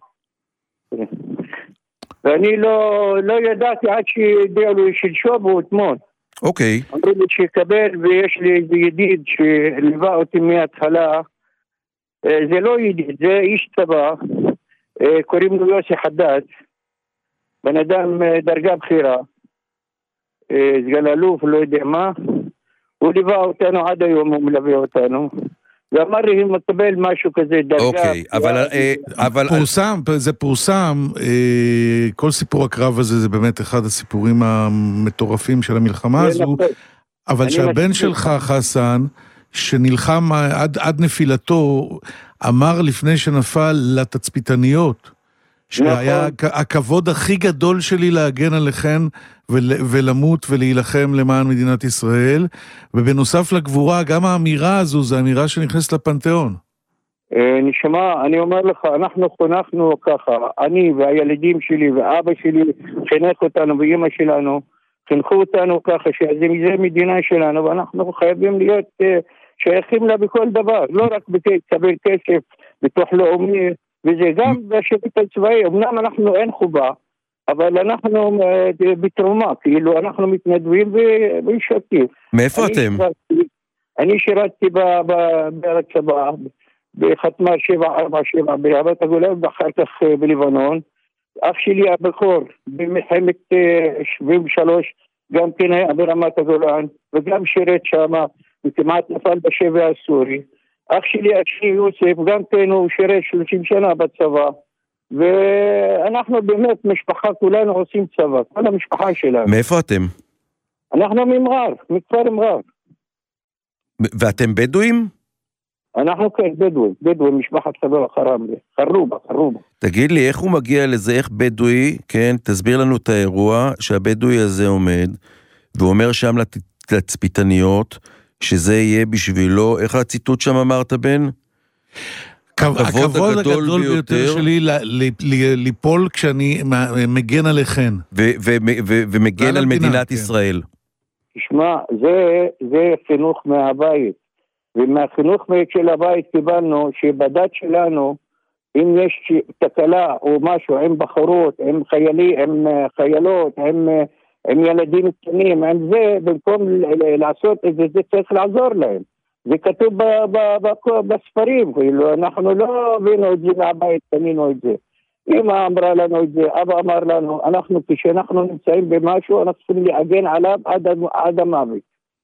ואני לא, לא ידעתי עד שהגיעו לי שלשום או אתמול. אוקיי. אמרו לי שיקבל, ויש לי איזה ידיד שליווה אותי מההתחלה, זה לא ידיד, זה איש צבא, קוראים לו יוסי חדד, בן אדם דרגה בכירה, סגן אלוף, לא יודע מה, הוא ליווה אותנו עד היום, הוא מלווה אותנו, ואמר לי, אם מקבל משהו כזה דרגה... אוקיי, אבל... אבל פורסם, זה פורסם, כל סיפור הקרב הזה זה באמת אחד הסיפורים המטורפים של המלחמה הזו, אבל שהבן שלך, חסן, שנלחם עד, עד נפילתו, אמר לפני שנפל לתצפיתניות, שהיה הכבוד הכי גדול שלי להגן עליכן ול, ולמות ולהילחם למען מדינת ישראל, ובנוסף לגבורה, גם האמירה הזו, זו אמירה שנכנסת לפנתיאון. נשמע, אני אומר לך, אנחנו חונכנו ככה, אני והילדים שלי ואבא שלי חינך אותנו ואמא שלנו, חינכו אותנו ככה, שזה מדינה שלנו, ואנחנו חייבים להיות... שייכים לה בכל דבר, לא רק בקבל כסף, בתוך לאומי, וזה גם בשירות הצבאי, אמנם אנחנו אין חובה, אבל אנחנו בתרומה, כאילו אנחנו מתנדבים ומשתתפים. מאיפה אתם? אני שירתתי בצבא, בחתמה שבע ארבע שבע ברמת הגולן, ואחר כך בלבנון. אח שלי הבכור, במלחמת שבעים ושלוש, גם כן היה ברמת הגולן, וגם שירת שמה, וכמעט נפל בשבי הסורי. אח שלי, אח יוסף, גם כן הוא שירת שלושים שנה בצבא, ואנחנו באמת משפחה, כולנו עושים צבא, כל המשפחה שלנו. מאיפה אתם? אנחנו ממרר, מכפר ממרר. ואתם בדואים? אנחנו כן, בדואים, בדואים, משפחת חבר חרמלה, חרובה, חרובה. תגיד לי, איך הוא מגיע לזה, איך בדואי, כן, תסביר לנו את האירוע, שהבדואי הזה עומד, והוא אומר שם לתצפיתניות, שזה יהיה בשבילו, איך הציטוט שם אמרת בן? הכבוד הגדול ביותר שלי ליפול כשאני מגן עליכן. ומגן על מדינת ישראל. תשמע, זה חינוך מהבית. ומהחינוך של הבית קיבלנו שבדת שלנו, אם יש תקלה או משהו עם בחורות, עם חיילים, עם חיילות, עם, עם ילדים קטנים, עם זה, במקום לעשות את זה, זה צריך לעזור להם. זה כתוב ב, ב, ב, בספרים, כאילו, אנחנו לא הבינו את זה מהבית, קנינו את זה. אמא אמרה לנו את זה, אבא אמר לנו, אנחנו כשאנחנו נמצאים במשהו, אנחנו צריכים להגן עליו עד, עד המוות.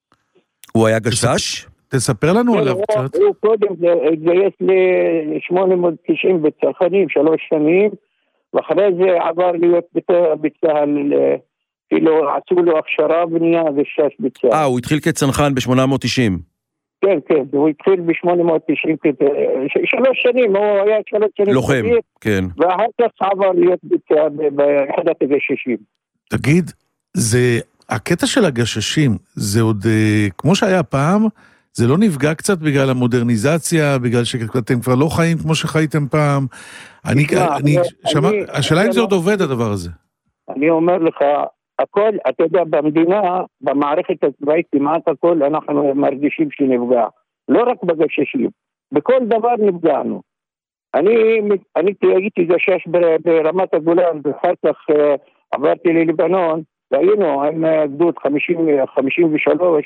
הוא היה גשש? תספר לנו עליו קצת. הוא קודם התגייס ל-שמונה מאות תשעים בצנחנים, שלוש שנים, ואחרי זה עבר להיות בצהל, כאילו עשו לו הכשרה ונהיה גשש בצהל. אה, הוא התחיל כצנחן ב-שמונה מאות תשעים. כן, כן, הוא התחיל ב-שמונה מאות תשעים, שלוש שנים, הוא היה שלוש שנים. לוחם, כן. ואחר כך עבר להיות ביחידת הגששים. תגיד, זה, הקטע של הגששים, זה עוד, כמו שהיה פעם, זה לא נפגע קצת בגלל המודרניזציה, בגלל שאתם כבר לא חיים כמו שחייתם פעם. אני, אני, שמע, השאלה אם זה עוד עובד הדבר הזה. אני אומר לך, הכל, אתה יודע, במדינה, במערכת הצבאית, כמעט הכל, אנחנו מרגישים שנפגע. לא רק בגששים, בכל דבר נפגענו. אני, אני הייתי גשש ברמת הגולן, ואחר כך עברתי ללבנון, והיינו עם גדוד חמישים ושלוש,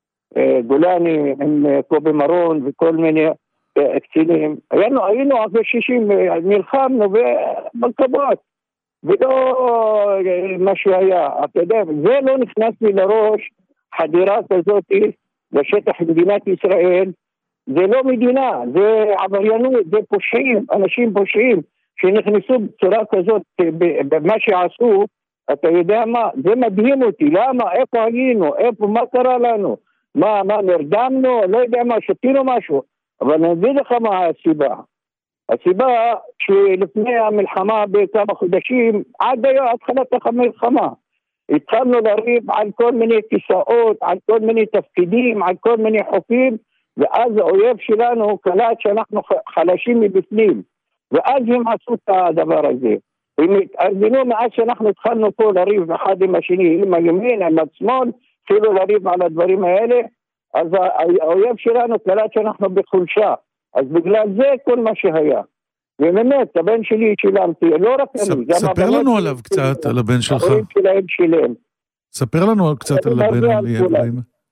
גולני, עם קובי מרון וכל מיני קצינים. היינו, היינו הגששים, נלחמנו בכבוד. ולא מה שהיה, אתה יודע, זה לא נכנס לי לראש, חדירה כזאת לשטח מדינת ישראל, זה לא מדינה, זה עבריינות, זה פושעים, אנשים פושעים, שנכנסו בצורה כזאת, במה שעשו, אתה יודע מה, זה מדהים אותי, למה, איפה היינו, איפה, מה קרה לנו, מה, מה, נרדמנו, לא יודע מה, שתינו משהו, אבל אני אגיד לך מה הסיבה, הסיבה שלפני המלחמה בכמה חודשים, עד היום, התחלת המלחמה, התחלנו לריב על כל מיני כיסאות, על כל מיני תפקידים, על כל מיני חוקים, ואז האויב שלנו קלט שאנחנו חלשים מבפנים, ואז הם עשו את הדבר הזה. הם התארגנו מאז שאנחנו התחלנו פה לריב אחד עם השני, עם הימין, עם השמאל, התחילו לריב על הדברים האלה, אז האויב שלנו קלט שאנחנו בחולשה. אז בגלל זה כל מה שהיה. ובאמת, הבן שלי שילמתי, לא רק אני. ספר לנו עליו קצת, על הבן שלך. ההורים שלהם שילם. ספר לנו קצת על הבן אברהים.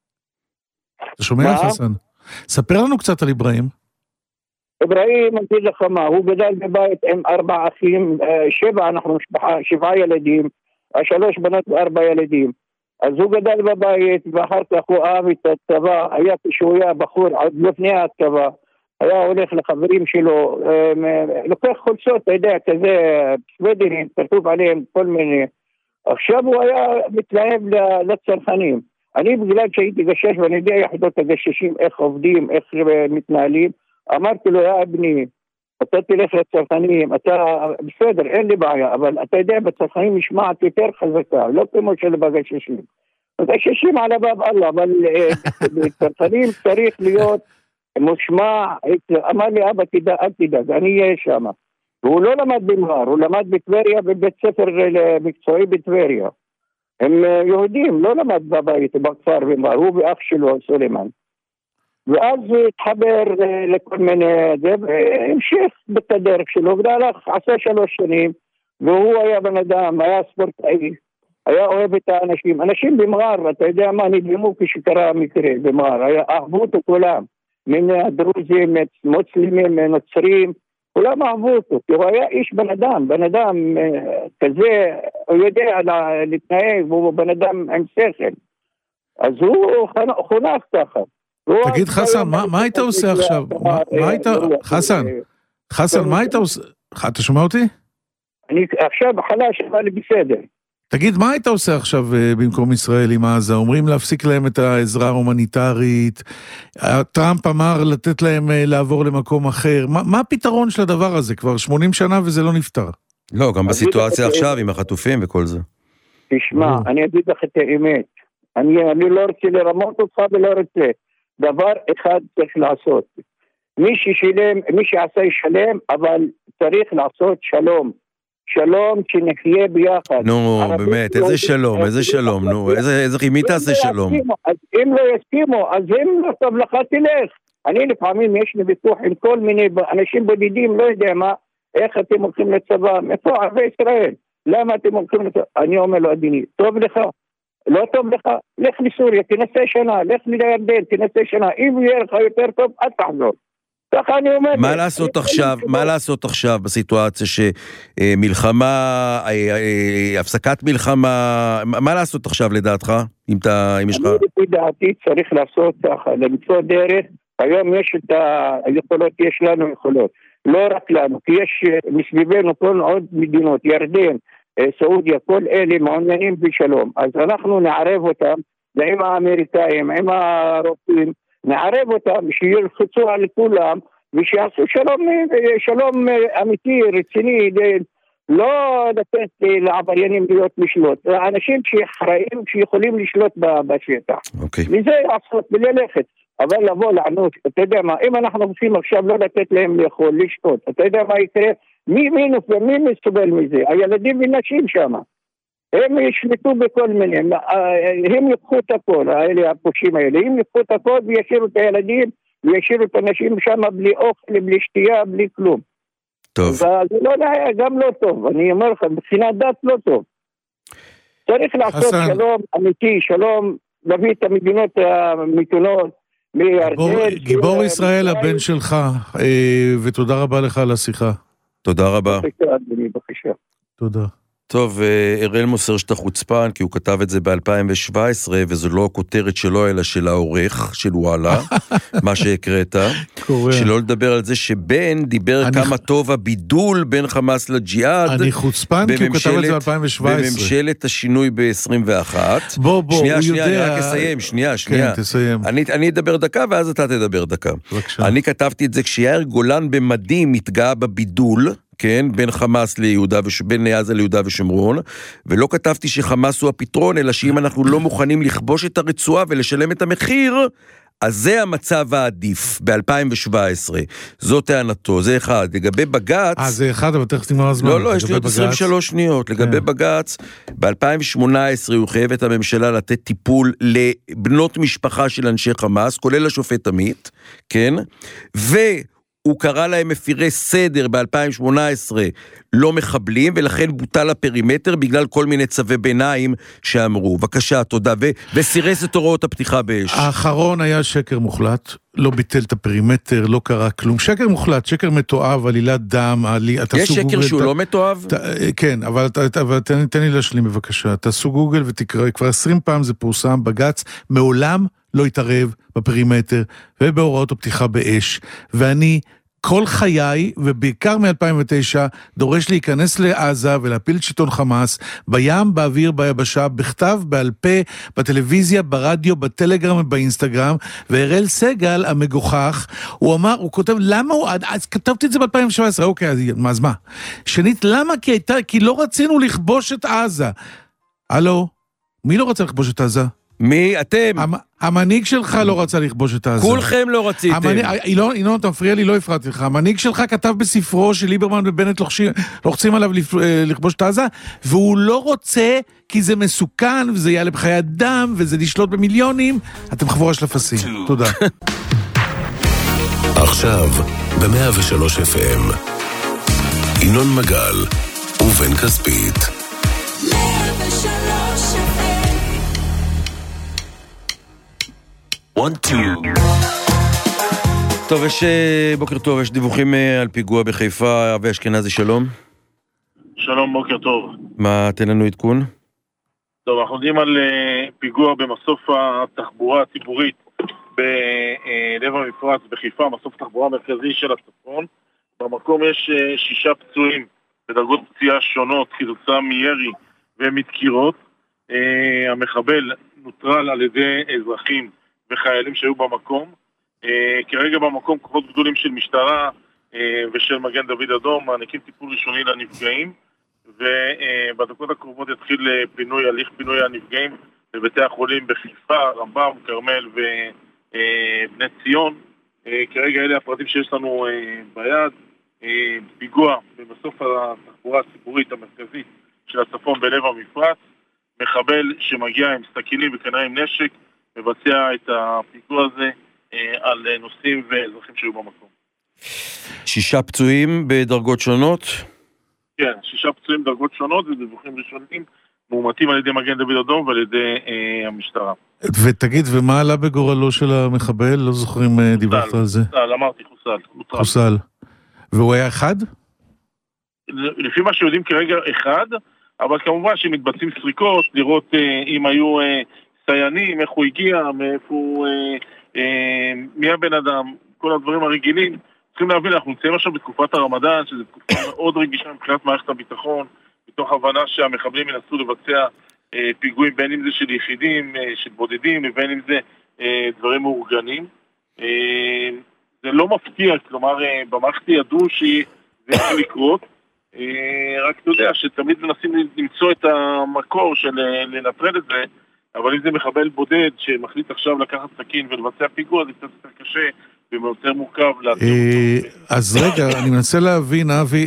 אתה שומע, חסן? ספר לנו קצת על אברהים. אברהים, אני אגיד לך מה, הוא גדל בבית עם ארבע אחים, שבע, אנחנו משפחה, שבעה ילדים, שלוש בנות וארבע ילדים. אז הוא גדל בבית, ואחר כך הוא אהב את הצבא, היה כשהוא היה בחור, עוד לפני הצבא. היה הולך לחברים שלו, לוקח חולצות, אתה יודע, כזה סוודרים, כתוב עליהם כל מיני. עכשיו הוא היה מתלהב לצרכנים. אני בגלל שהייתי גשש, ואני יודע יחידות הגששים, איך עובדים, איך מתנהלים, אמרתי לו, יא בני, אתה תלך לצרכנים, אתה בסדר, אין לי בעיה, אבל אתה יודע, בצרכנים משמעת יותר חזקה, לא כמו של בגששים. בגששים על הבב אללה, אבל בצרכנים צריך להיות מושמע, אמר לי אבא תדע, אל תדאג, אני אהיה שם. והוא לא למד במע'אר, הוא למד בטבריה, בבית ספר מקצועי בטבריה. הם יהודים, לא למד בבית, בכפר במע'אר, הוא ואח שלו, סולימן. ואז הוא התחבר לכל מיני, והמשיך בתדרך שלו, והלך, עשה שלוש שנים, והוא היה בן אדם, היה ספורטאי, היה אוהב את האנשים. אנשים במע'אר, אתה יודע מה, נדהמו כשקרה המקרה במע'אר, אהבו אותו כולם. מן הדרוזים, מוסלמים, נוצרים, כולם אהבו אותו, כי הוא היה איש בן אדם, בן אדם כזה, הוא יודע להתנהג, הוא בן אדם עם שכל. אז הוא חונך ככה. תגיד חסן, מה היית עושה עכשיו? מה היית, חסן, חסן, מה היית עושה? אתה שומע אותי? אני עכשיו חלש, אבל בסדר. תגיד, מה היית עושה עכשיו במקום ישראל עם עזה? אומרים להפסיק להם את העזרה ההומניטרית, טראמפ אמר לתת להם לעבור למקום אחר, מה, מה הפתרון של הדבר הזה? כבר שמונים שנה וזה לא נפתר. לא, גם בסיטואציה עכשיו עם החטופים וכל זה. תשמע, אני אגיד לך את האמת, אני, אני לא רוצה לרמות אותך ולא רוצה, דבר אחד צריך לעשות. מי ששילם, מי שעשה ישלם, אבל צריך לעשות שלום. שלום שנחיה ביחד. נו, באמת, איזה שלום, איזה שלום, נו, איזה, מי תעשה שלום? אז אם לא יסכימו, אז אם לא טוב לך תלך. אני לפעמים יש לי ויכוח עם כל מיני אנשים בודדים, לא יודע מה, איך אתם הולכים לצבא, איפה ערבי ישראל? למה אתם הולכים לצבא? אני אומר לו, אדוני, טוב לך? לא טוב לך? לך לסוריה, תנסה שנה, לך לירדן, תנסה שנה, אם יהיה לך יותר טוב, אל תחזור. ככה אני אומר. מה לעשות עכשיו, מה לעשות עכשיו בסיטואציה שמלחמה, הפסקת מלחמה, מה לעשות עכשיו לדעתך? אם אתה, אם יש לך... אני לדעתי צריך לעשות ככה, למצוא דרך, היום יש את היכולות, יש לנו יכולות, לא רק לנו, כי יש מסביבנו כל עוד מדינות, ירדן, סעודיה, כל אלה מעוניינים בשלום, אז אנחנו נערב אותם, עם האמריקאים, עם הרופאים, נערב אותם, שילחצו על כולם, ושיעשו שלום, שלום אמיתי, רציני, לא לתת לעבריינים להיות לשלוט, אנשים שאחראים, שיכולים לשלוט בשטח. אוקיי. מזה לעשות, וללכת. אבל לבוא לענות, אתה יודע מה, אם אנחנו רוצים עכשיו לא לתת להם לאכול, לשתות, אתה יודע מה יקרה? מי מינוס ומי מסובל מזה? הילדים ונשים שם. הם ישלטו בכל מיני, הם יקחו את הכל, האלה הפושעים האלה, הם יקחו את הכל וישאירו את הילדים, וישאירו את הנשים שם בלי אוכל, בלי שתייה, בלי כלום. טוב. זה לא היה גם לא טוב, אני אומר לך, מבחינת דת לא טוב. צריך לעשות חסן. שלום אמיתי, שלום, להביא את המדינות המתונות, גיבור, גיבור ישראל הבן שלך, ותודה רבה לך על השיחה. תודה רבה. תודה. טוב, אראל מוסר שאתה חוצפן, כי הוא כתב את זה ב-אלפיים שבע עשרה, וזו לא הכותרת שלו, אלא של העורך, של וואלה, מה שהקראת. שלא לדבר על זה שבן דיבר אני... כמה טוב הבידול בין חמאס לג'יהאד. אני חוצפן, כי הוא כתב את זה ב-אלפיים שבע עשרה. בממשלת השינוי ב-עשרים ואחת. בוא, בוא, שנייה, הוא שנייה, יודע... אני רק אסיים, שנייה, שנייה. כן, תסיים. אני, אני אדבר דקה, ואז אתה תדבר דקה. בבקשה. אני כתבתי את זה כשיאיר גולן במדים מתגאה בבידול, כן, בין חמאס ליהודה, בין עזה ליהודה ושומרון, ולא כתבתי שחמאס הוא הפתרון, אלא שאם אנחנו לא מוכנים לכבוש את הרצועה ולשלם את המחיר, אז זה המצב העדיף ב-אלפיים שבע עשרה. זו טענתו, זה אחד. לגבי בגץ... אה, זה אחד, אבל תכף נגמר הזמן. לא, לא, יש לי עוד עשרים ושלוש שניות. לגבי בגץ, ב-אלפיים שמונה עשרה הוא חייב את הממשלה לתת טיפול לבנות משפחה של אנשי חמאס, כולל השופט עמית, כן? ו... הוא קרא להם מפירי סדר ב-אלפיים שמונה עשרה לא מחבלים, ולכן בוטל הפרימטר בגלל כל מיני צווי ביניים שאמרו. בבקשה, תודה. ו- וסירס את הוראות הפתיחה באש. האחרון היה שקר מוחלט, לא ביטל את הפרימטר, לא קרה כלום. שקר מוחלט, שקר מתועב, עלילת דם, עלי... יש שקר גוגל, שהוא ת... לא מתועב? ת... כן, אבל, ת... אבל תן, תן לי להשלים בבקשה. תעשו גוגל ותקרא, כבר עשרים פעם זה פורסם, בגץ מעולם לא יתערב בפרימטר ובהוראות הפתיחה באש, ואני כל חיי, ובעיקר מ-אלפיים ותשע, דורש להיכנס לעזה ולהפיל את שלטון חמאס, בים, באוויר, ביבשה, בכתב, בעל פה, בטלוויזיה, ברדיו, בטלגרם ובאינסטגרם, והראל סגל המגוחך, הוא אמר, הוא כותב, למה הוא, אז כתבתי את זה ב-אלפיים שבע עשרה, אוקיי, אז, אז מה? שנית, למה? כי הייתה, כי לא רצינו לכבוש את עזה. הלו, מי לא רצה לכבוש את עזה? מי? אתם? המנהיג שלך לא רצה לכבוש את עזה. כולכם לא רציתם. אילון, אתה מפריע לי, לא הפרעתי לך. המנהיג שלך כתב בספרו שליברמן ובנט לוחצים עליו לכבוש את עזה, והוא לא רוצה כי זה מסוכן, וזה יעלה בחיי אדם, וזה לשלוט במיליונים. אתם חבורה של אפסים. תודה. עכשיו, ב-מאה ושלוש אף אם, ינון מגל ובן כספית. מאה ושלוש אף אם one, two. טוב, יש, בוקר טוב, יש דיווחים על פיגוע בחיפה, אבי אשכנזי, שלום. שלום, בוקר טוב. מה, תן לנו עדכון? טוב, אנחנו יודעים על פיגוע במסוף התחבורה הציבורית בלב המפרץ בחיפה, מסוף תחבורה מרכזי של הצפון. במקום יש שישה פצועים בדרגות פציעה שונות כתוצאה מירי ומדקירות. המחבל נוטרל על ידי אזרחים וחיילים שהיו במקום. כרגע במקום כוחות גדולים של משטרה ושל מגן דוד אדום מעניקים טיפול ראשוני לנפגעים, ובדקות הקרובות יתחיל פינוי, הליך פינוי הנפגעים בבתי החולים בחיפה, רמב"ם, כרמל בני ציון. כרגע אלה הפרטים שיש לנו ביד. פיגוע במסוף התחבורה הציבורית המרכזית של הצפון בלב המפרץ. מחבל שמגיע עם סכינים וכנראה עם נשק, מבצע את הפיגוע הזה על נוסעים ואזרחים שהיו במקום. שישה פצועים בדרגות שונות? כן, שישה פצועים בדרגות שונות, זה דיווחים ראשונים, מאומתים על ידי מגן דוד אדום ועל ידי אה, המשטרה. ותגיד, ומה עלה בגורלו של המחבל? לא זוכרים דיווחת על זה. חוסל, אמרתי, חוסל. חוסל. והוא היה אחד? לפי מה שיודעים כרגע אחד, אבל כמובן שמתבצעים סריקות, לראות אה, אם היו אה, סיינים, איך הוא הגיע, מאיפה, אה, אה, מי הבן אדם, כל הדברים הרגילים. צריכים להבין, אנחנו נמצאים עכשיו בתקופת הרמדאן, שזו תקופה מאוד רגישה מבחינת מערכת הביטחון, מתוך הבנה שהמחבלים ינסו לבצע אה, פיגועים, בין אם זה של יחידים, אה, של בודדים, ובין אם זה אה, דברים מאורגנים. אה, זה לא מפתיע, כלומר, אה, במערכת ידעו שזה יכול לקרות, אה, רק אתה יודע שתמיד מנסים למצוא את המקור של אה, לנטרל את זה, אבל אם זה מחבל בודד שמחליט עכשיו לקחת סכין ולבצע פיגוע, זה קצת יותר קשה ויותר מורכב. אז רגע, אני מנסה להבין, אבי,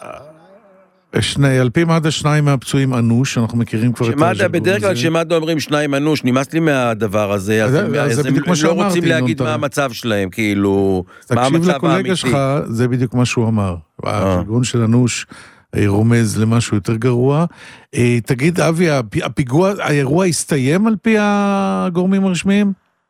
על פי מד"א שניים מהפצועים אנוש, אנחנו מכירים כבר את שמד"א, בדרך כלל שמד"א אומרים שניים אנוש, נמאס לי מהדבר הזה, אז הם לא רוצים להגיד מה המצב שלהם, כאילו, מה המצב האמיתי. תקשיב לקולגה שלך, זה בדיוק מה שהוא אמר. הארגון של אנוש רומז למשהו יותר גרוע. תגיד, אבי, הפיגוע, האירוע הסתיים על פי הגורמים הרשמיים?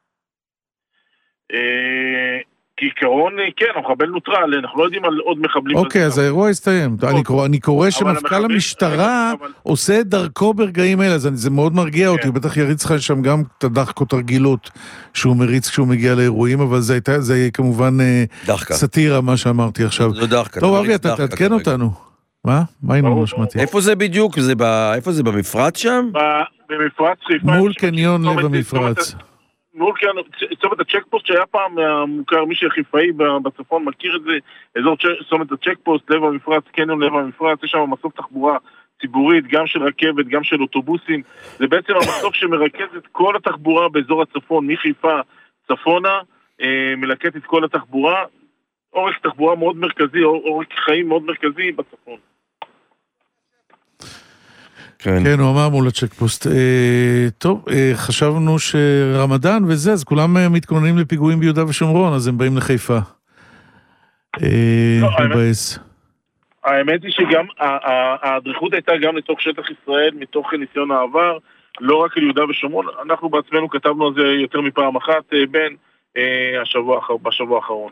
כעיקרון, כן, המחבל נוטרל, אנחנו לא יודעים על עוד מחבלים. אוקיי, אז האירוע הסתיים. אני קורא שמפכ"ל המשטרה עושה את דרכו ברגעים האלה, אז זה מאוד מרגיע אותי, בטח יריץ לך שם גם את הדחקות הרגילות שהוא מריץ כשהוא מגיע לאירועים, אבל זה כמובן סטירה, מה שאמרתי עכשיו. זו דחקה. טוב, אבי, אתה תעדכן אותנו. מה? מה היינו משמעתי? איפה זה בדיוק? איפה זה במפרץ שם? במפרץ חיפה. מול קניון לב המפרץ. מול קניון, צומת הצ'קפוסט שהיה פעם מוכר, מי שחיפאי בצפון מכיר את זה, אזור צומת הצ'קפוסט, לב המפרץ, קניון לב המפרץ, יש שם מסוף תחבורה ציבורית, גם של רכבת, גם של אוטובוסים, זה בעצם המסוף שמרכז את כל התחבורה באזור הצפון, מחיפה צפונה, מלקט את כל התחבורה, עורק תחבורה מאוד מרכזי, עורק חיים מאוד מרכזי בצפון. כן. כן, הוא אמר מול הצ'קפוסט. אה, טוב, אה, חשבנו שרמדאן וזה, אז כולם מתכוננים לפיגועים ביהודה ושומרון, אז הם באים לחיפה. אה, לא, האמת, האמת היא שגם, הדריכות הייתה גם לתוך שטח ישראל, מתוך ניסיון העבר, לא רק ליהודה ושומרון, אנחנו בעצמנו כתבנו על זה יותר מפעם אחת, אה, בין אה, השבוע, בשבוע האחרון.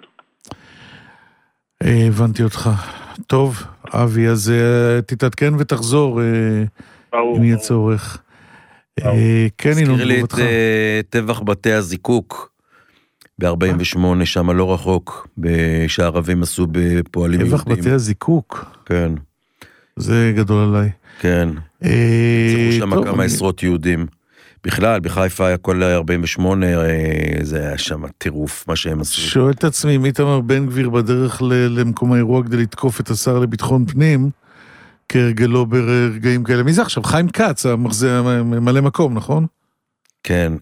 אה, הבנתי אותך. טוב, אבי, אז אה, תתעדכן ותחזור, אה, אם יהיה צורך. הזכיר לי את טבח בתי הזיקוק ב-ארבעים ושמונה, שם לא רחוק, שהערבים עשו בפועלים יהודים. טבח בתי הזיקוק? כן. זה גדול עליי. כן. צריכו שם כמה עשרות יהודים. בכלל, בחיפה היה כל ארבעים ושמונה, זה היה שם טירוף, מה שהם עשו. שואל את עצמי, מי תמר בן גביר בדרך למקום האירוע כדי לתקוף את השר לביטחון פנים, כרגלו ברגעים כאלה. מי זה עכשיו? חיים כץ, זה מלא מקום, נכון? כן.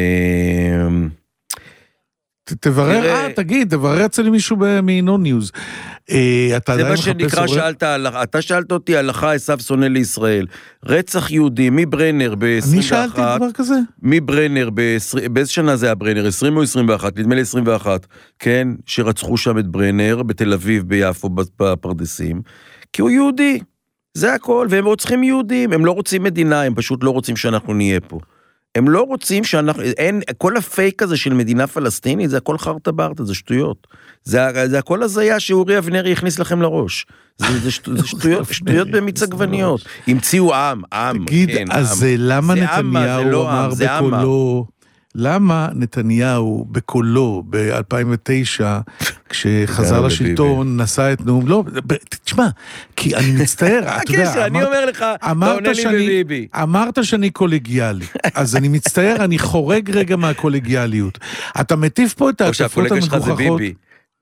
תברר, אה, תגיד, תברר אצל מישהו מ-נו ניוז. זה מה שנקרא, שאלת, אתה שאלת אותי, הלכה עשיו שונא לישראל. רצח יהודי, מברנר ב-עשרים ואחת. אני שאלתי דבר כזה? מברנר, באיזה שנה זה היה ברנר? עשרים או עשרים ואחת? נדמה לי עשרים ואחת. כן, שרצחו שם את ברנר, בתל אביב, ביפו, בפרדסים. כי הוא יהודי. זה הכל, והם רוצחים יהודים, הם לא רוצים מדינה, הם פשוט לא רוצים שאנחנו נהיה פה. הם לא רוצים שאנחנו, אין, כל הפייק הזה של מדינה פלסטינית, זה הכל חרטה ברטה, זה שטויות. זה, זה הכל הזיה שאורי אבנרי יכניס לכם לראש. זה, זה, שטו, זה שטויות, שטויות במיץ עגבניות. המציאו עם, עם. תגיד, כן, אז עם. למה נתניהו לא אמר בקולו, למה נתניהו בקולו ב-אלפיים ותשע, כשחזר לשלטון, נשא את נאום, לא, תשמע, כי אני מצטער, אתה יודע, אני אומר לך, תעונה לי בביבי. אמרת שאני קולגיאלי, אז אני מצטער, אני חורג רגע מהקולגיאליות. אתה מטיף פה את ההתקפות המגוחכות.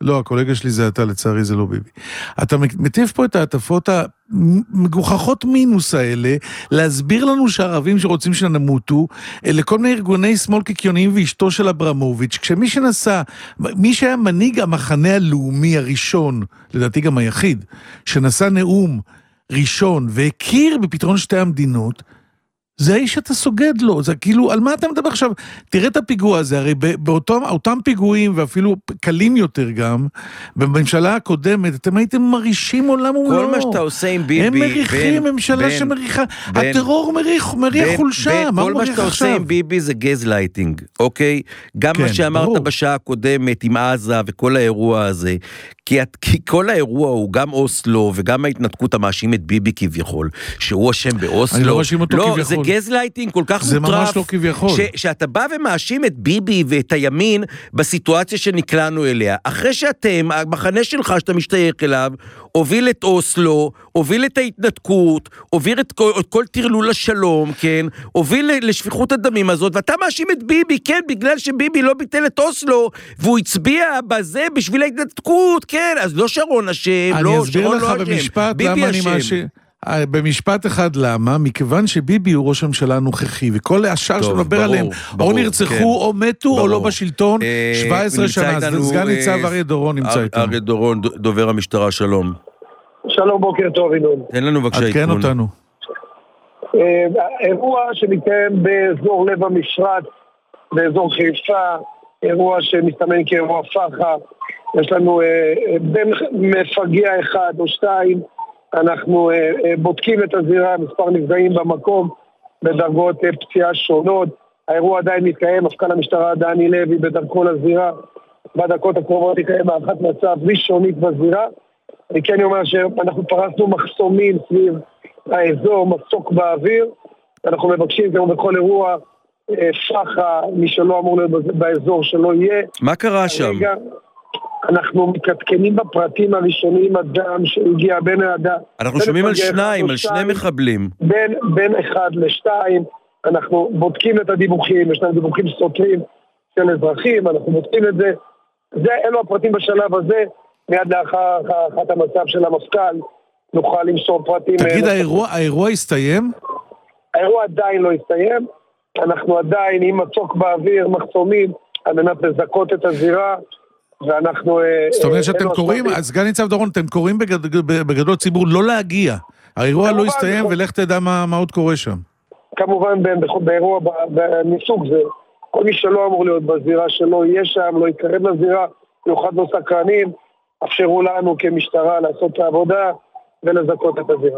לא, הקולגה שלי זה אתה, לצערי זה לא ביבי. אתה מטיף פה את העטפות המגוחכות מינוס האלה, להסביר לנו שהערבים שרוצים שנמותו, לכל מיני ארגוני שמאל קיקיוניים ואשתו של אברמוביץ', כשמי שנסע, מי שהיה מנהיג המחנה הלאומי הראשון, לדעתי גם היחיד, שנסע נאום ראשון והכיר בפתרון שתי המדינות, זה האיש שאתה סוגד לו, זה כאילו, על מה אתה מדבר עכשיו? תראה את הפיגוע הזה, הרי באותם אותם פיגועים, ואפילו קלים יותר גם, בממשלה הקודמת, אתם הייתם מרישים עולם ומלואו. כל מה שאתה עושה עם ביבי, הם מריחים, ממשלה שמריחה, הטרור מריח, מריח חולשה, מה הוא כל מה שאתה עושה עם ביבי זה גזלייטינג, אוקיי? גם מה שאמרת בשעה הקודמת עם עזה וכל האירוע הזה, כי כל האירוע הוא גם אוסלו, וגם ההתנתקות המאשים את ביבי כביכול, שהוא אשם באוסלו. אני לא מאשים אותו כביכול. זה גזלייטינג כל כך זה מוטרף, ממש לא כביכול. ש, שאתה בא ומאשים את ביבי ואת הימין בסיטואציה שנקלענו אליה. אחרי שאתם, המחנה שלך שאתה משתייך אליו, הוביל את אוסלו, הוביל את ההתנתקות, הוביל את כל, את כל תרלול השלום, כן? הוביל לשפיכות הדמים הזאת, ואתה מאשים את ביבי, כן? בגלל שביבי לא ביטל את אוסלו, והוא הצביע בזה בשביל ההתנתקות, כן? אז לא שרון אשם, לא, שרון לא אשם, ביבי אשם. במשפט אחד למה? מכיוון שביבי הוא ראש הממשלה הנוכחי, וכל השאר שנדבר עליהם, או נרצחו, או מתו, או לא בשלטון, שבע עשרה שנה. סגן ניצב אריה דורון נמצא איתנו. אריה דורון, דובר המשטרה, שלום. שלום, בוקר טוב, ינון. תן לנו בבקשה עדכן אותנו. אירוע שמתקיים באזור לב המשרת, באזור חיפה, אירוע שמסתמן כאירוע פח"ע, יש לנו בין מפגע אחד או שתיים, אנחנו uh, בודקים את הזירה, מספר נפגעים במקום, בדרגות uh, פציעה שונות. האירוע עדיין מתקיים, מפכ"ל המשטרה דני לוי בדרכו לזירה. בדקות הקרובות יקיים הערכת מצב ראשונית בזירה. אני כן אומר שאנחנו פרסנו מחסומים סביב האזור, מסוק באוויר. אנחנו מבקשים כמו בכל אירוע, uh, פח"ע, מי שלא אמור להיות באזור שלא יהיה. מה קרה שם? רגע, אנחנו מתקדמים בפרטים הראשונים, אדם שהגיע בין האדם. אנחנו שומעים על שניים, על שני מחבלים. בין, בין אחד לשתיים, אנחנו בודקים את הדיווחים, יש לנו דיווחים סותרים של אזרחים, אנחנו בודקים את זה. זה, אלו הפרטים בשלב הזה, מיד לאחר אחת המצב של המפכ"ל, נוכל למסור פרטים. תגיד, האירוע, האירוע הסתיים? האירוע עדיין לא הסתיים, אנחנו עדיין עם מצוק באוויר, מחסומים, על מנת לזכות את הזירה, ואנחנו... זאת אומרת שאתם קוראים, אז סגן ניצב דורון, אתם קוראים בגדול ציבור לא להגיע. האירוע לא הסתיים, ולך תדע מה עוד קורה שם. כמובן, באירוע מסוג זה, כל מי שלא אמור להיות בזירה שלו, יהיה שם, לא יקרב לזירה, במיוחד לא סקרנים, אפשרו לנו כמשטרה לעשות את העבודה, ולזכות את הזירה.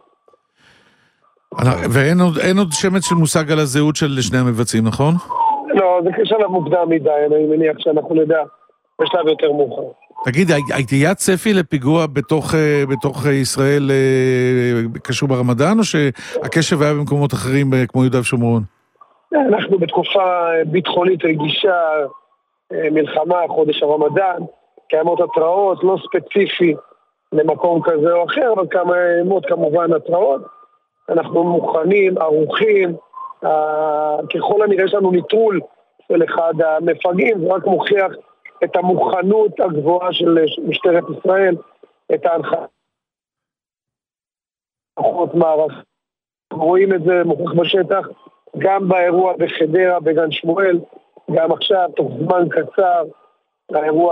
ואין עוד שמץ של מושג על הזהות של שני המבצעים, נכון? לא, זה כשלב מוקדם מדי, אני מניח שאנחנו נדע. בשלב יותר מאוחר. תגיד, היה צפי לפיגוע בתוך, בתוך ישראל קשור ברמדאן, או שהקשב היה במקומות אחרים כמו יהודה ושומרון? אנחנו בתקופה ביטחונית רגישה, מלחמה, חודש הרמדאן, קיימות התראות, לא ספציפי למקום כזה או אחר, אבל קיימות כמובן התראות. אנחנו מוכנים, ערוכים, ככל הנראה יש לנו ניטרול של אחד המפגעים, זה רק מוכיח את המוכנות הגבוהה של משטרת ישראל, את ההנחיות מערך. רואים את זה מוכח בשטח, גם באירוע בחדרה, בגן שמואל, גם עכשיו, תוך זמן קצר, האירוע...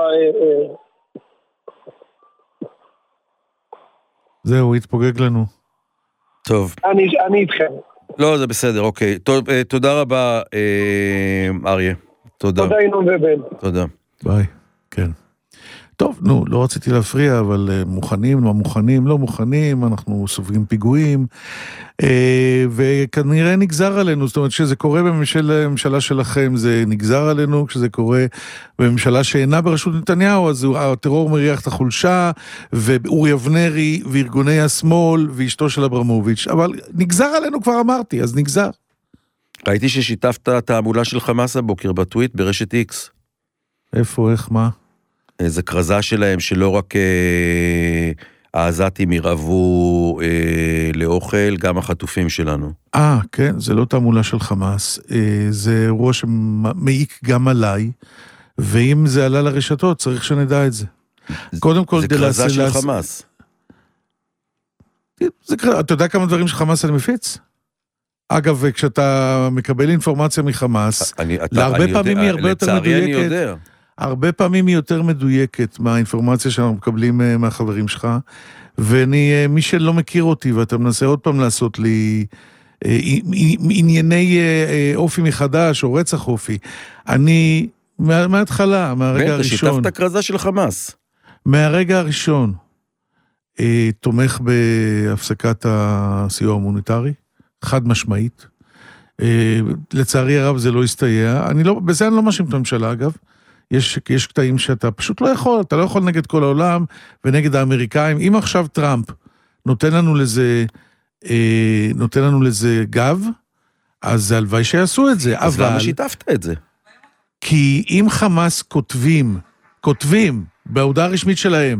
זהו, התפוגג לנו. טוב. אני, אני איתכם. לא, זה בסדר, אוקיי. טוב, תודה רבה, אריה. תודה. תודה, ינון ובן. תודה. ביי, כן. טוב, נו, לא רציתי להפריע, אבל מוכנים, לא מוכנים, לא מוכנים, אנחנו סופגים פיגועים, וכנראה נגזר עלינו, זאת אומרת, כשזה קורה בממשלה שלכם, זה נגזר עלינו, כשזה קורה בממשלה שאינה בראשות נתניהו, אז הטרור מריח את החולשה, ואורי אבנרי, וארגוני השמאל, ואשתו של אברמוביץ', אבל נגזר עלינו, כבר אמרתי, אז נגזר. ראיתי ששיתפת את העמולה של חמאס הבוקר בטוויט, ברשת איקס. איפה, איך, מה? איזו קרזה שלהם שלא רק אה, העזתים ירעבו אה, לאוכל, גם החטופים שלנו. אה, כן, זה לא תעמולה של חמאס, אה, זה אירוע שמעיק גם עליי, ואם זה עלה לרשתות, צריך שנדע את זה. קודם כל, זה כרזה של חמאס. אתה יודע כמה דברים של חמאס אני מפיץ? אגב, כשאתה מקבל אינפורמציה מחמאס, להרבה פעמים היא הרבה יותר מדויקת. הרבה פעמים היא יותר מדויקת מהאינפורמציה שאנחנו מקבלים מהחברים שלך, ומי שלא מכיר אותי, ואתה מנסה עוד פעם לעשות לי ענייני אופי מחדש, או רצח אופי, אני, מההתחלה, מהרגע הראשון... שיתפת כרזה של חמאס. מהרגע הראשון, תומך בהפסקת הסיוע ההומניטרי, חד משמעית. לצערי הרב זה לא הסתייע. אני לא, בזה אני לא מאשים את הממשלה, אגב. יש, יש קטעים שאתה פשוט לא יכול, אתה לא יכול נגד כל העולם ונגד האמריקאים. אם עכשיו טראמפ נותן לנו לזה, אה, נותן לנו לזה גב, אז הלוואי שיעשו את זה. אז אבל... למה שיתפת את זה? כי אם חמאס כותבים, כותבים בהודעה הרשמית שלהם,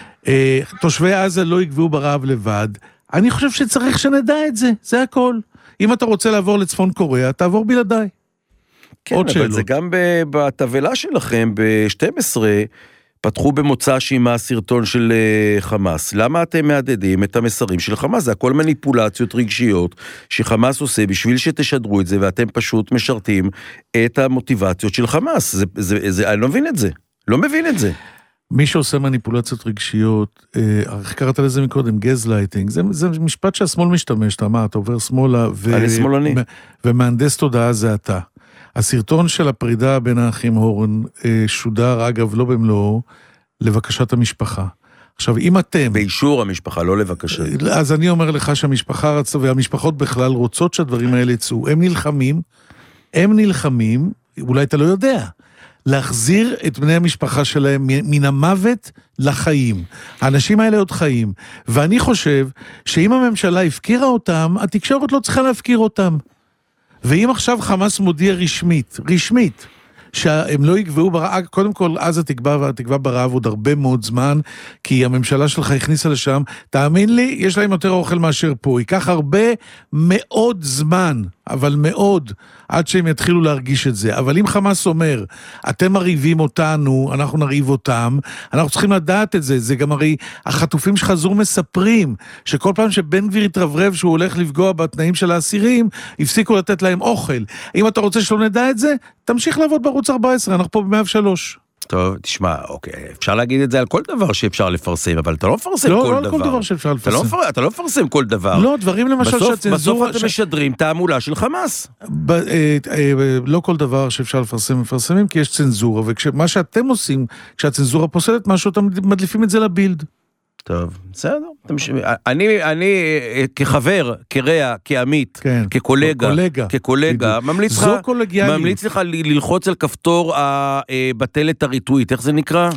אה, תושבי עזה לא יגבו ברעב לבד, אני חושב שצריך שנדע את זה, זה הכל. אם אתה רוצה לעבור לצפון קוריאה, תעבור בלעדיי. כן, אבל שאלות. זה גם בתבלה שלכם, ב-שתים עשרה, פתחו במוצא שימה סרטון של חמאס. למה אתם מעדדים את המסרים של חמאס? זה הכל מניפולציות רגשיות שחמאס עושה בשביל שתשדרו את זה, ואתם פשוט משרתים את המוטיבציות של חמאס. זה, זה, זה, אני לא מבין את זה. לא מבין את זה. מי שעושה מניפולציות רגשיות, איך קראת לזה מקודם, גזלייטינג, זה, זה משפט שהשמאל משתמש, אתה מה, אתה עובר שמאלה, ו... אני שמאלני. ומהנדס תודעה זה אתה. הסרטון של הפרידה בין האחים הורן שודר, אגב, לא במלואו, לבקשת המשפחה. עכשיו, אם אתם... באישור המשפחה, לא לבקשת. אז אני אומר לך שהמשפחה רצה, והמשפחות בכלל רוצות שהדברים האלה יצאו. הם נלחמים, הם נלחמים, אולי אתה לא יודע, להחזיר את בני המשפחה שלהם מן המוות לחיים. האנשים האלה עוד חיים. ואני חושב שאם הממשלה הפקירה אותם, התקשורת לא צריכה להפקיר אותם. ואם עכשיו חמאס מודיע רשמית, רשמית, שהם לא יגבעו ברעב, קודם כל, אז התקווה, התקווה ברעב עוד הרבה מאוד זמן, כי הממשלה שלך הכניסה לשם, תאמין לי, יש להם יותר אוכל מאשר פה, ייקח הרבה מאוד זמן, אבל מאוד, עד שהם יתחילו להרגיש את זה. אבל אם חמאס אומר, אתם מריבים אותנו, אנחנו נריב אותם, אנחנו צריכים לדעת את זה, זה גם הרי, החטופים שחזור מספרים, שכל פעם שבן גביר יתרברב שהוא הולך לפגוע בתנאים של האסירים, הפסיקו לתת להם אוכל. אם אתה רוצה שלא נדע את זה, תמשיך לעבוד בערוץ ארבע עשרה, אנחנו פה ב-מאה ושלוש. טוב, תשמע, אוקיי, אפשר להגיד את זה על כל דבר שאפשר לפרסם, אבל אתה לא מפרסם לא, כל לא דבר. לא על כל דבר שאפשר לפרסם. אתה לא, אתה לא מפרסם כל דבר. לא, דברים למשל בסוף, שהצנזורה... בסוף אתם ש... משדרים תעמולה של חמאס. ב, אה, אה, לא כל דבר שאפשר לפרסם מפרסמים, כי יש צנזורה, ומה שאתם עושים, כשהצנזורה פוסלת משהו, אתם מדליפים את זה לבילד. טוב, בסדר. אני, אני כחבר, כרע, כעמית, כן, כקולגה, קולגה, כקולגה, ממליץ לך, ממליץ לך ללחוץ על כפתור הבטלת הריטוויט, איך זה נקרא?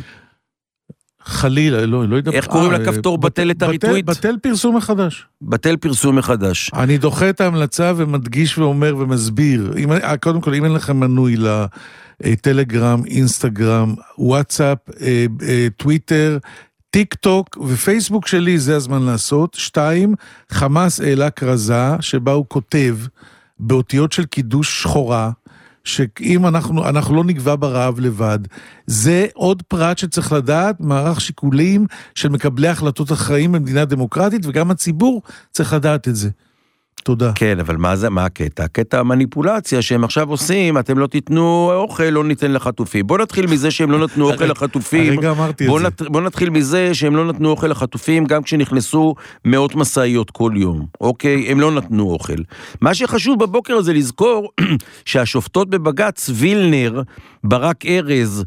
חלילה, לא, לא יודע. איך קוראים לכפתור בטלת הריטוויט? בטל פרסום מחדש. בטל פרסום מחדש. אני דוחה את ההמלצה ומדגיש ואומר ומסביר. קודם כל, אם אין לכם מנוי לטלגרם, אינסטגרם, וואטסאפ, טוויטר, טיק טוק ופייסבוק שלי, זה הזמן לעשות. שתיים, חמאס העלה כרזה שבה הוא כותב באותיות של קידוש שחורה, שאם אנחנו, אנחנו לא נגבה ברעב לבד. זה עוד פרט שצריך לדעת, מערך שיקולים של מקבלי החלטות אחראים במדינה דמוקרטית, וגם הציבור צריך לדעת את זה. תודה. כן, אבל מה זה, מה הקטע? הקטע המניפולציה שהם עכשיו עושים, אתם לא תיתנו אוכל, לא ניתן לחטופים. בוא נתחיל מזה שהם לא נתנו אוכל לחטופים. הרגע אמרתי את זה. בוא נתחיל מזה שהם לא נתנו אוכל לחטופים, גם כשנכנסו מאות מסעיות כל יום. אוקיי? הם לא נתנו אוכל. מה שחשוב בבוקר הזה לזכור, שהשופטות בבג"ץ, וילנר, ברק ארז,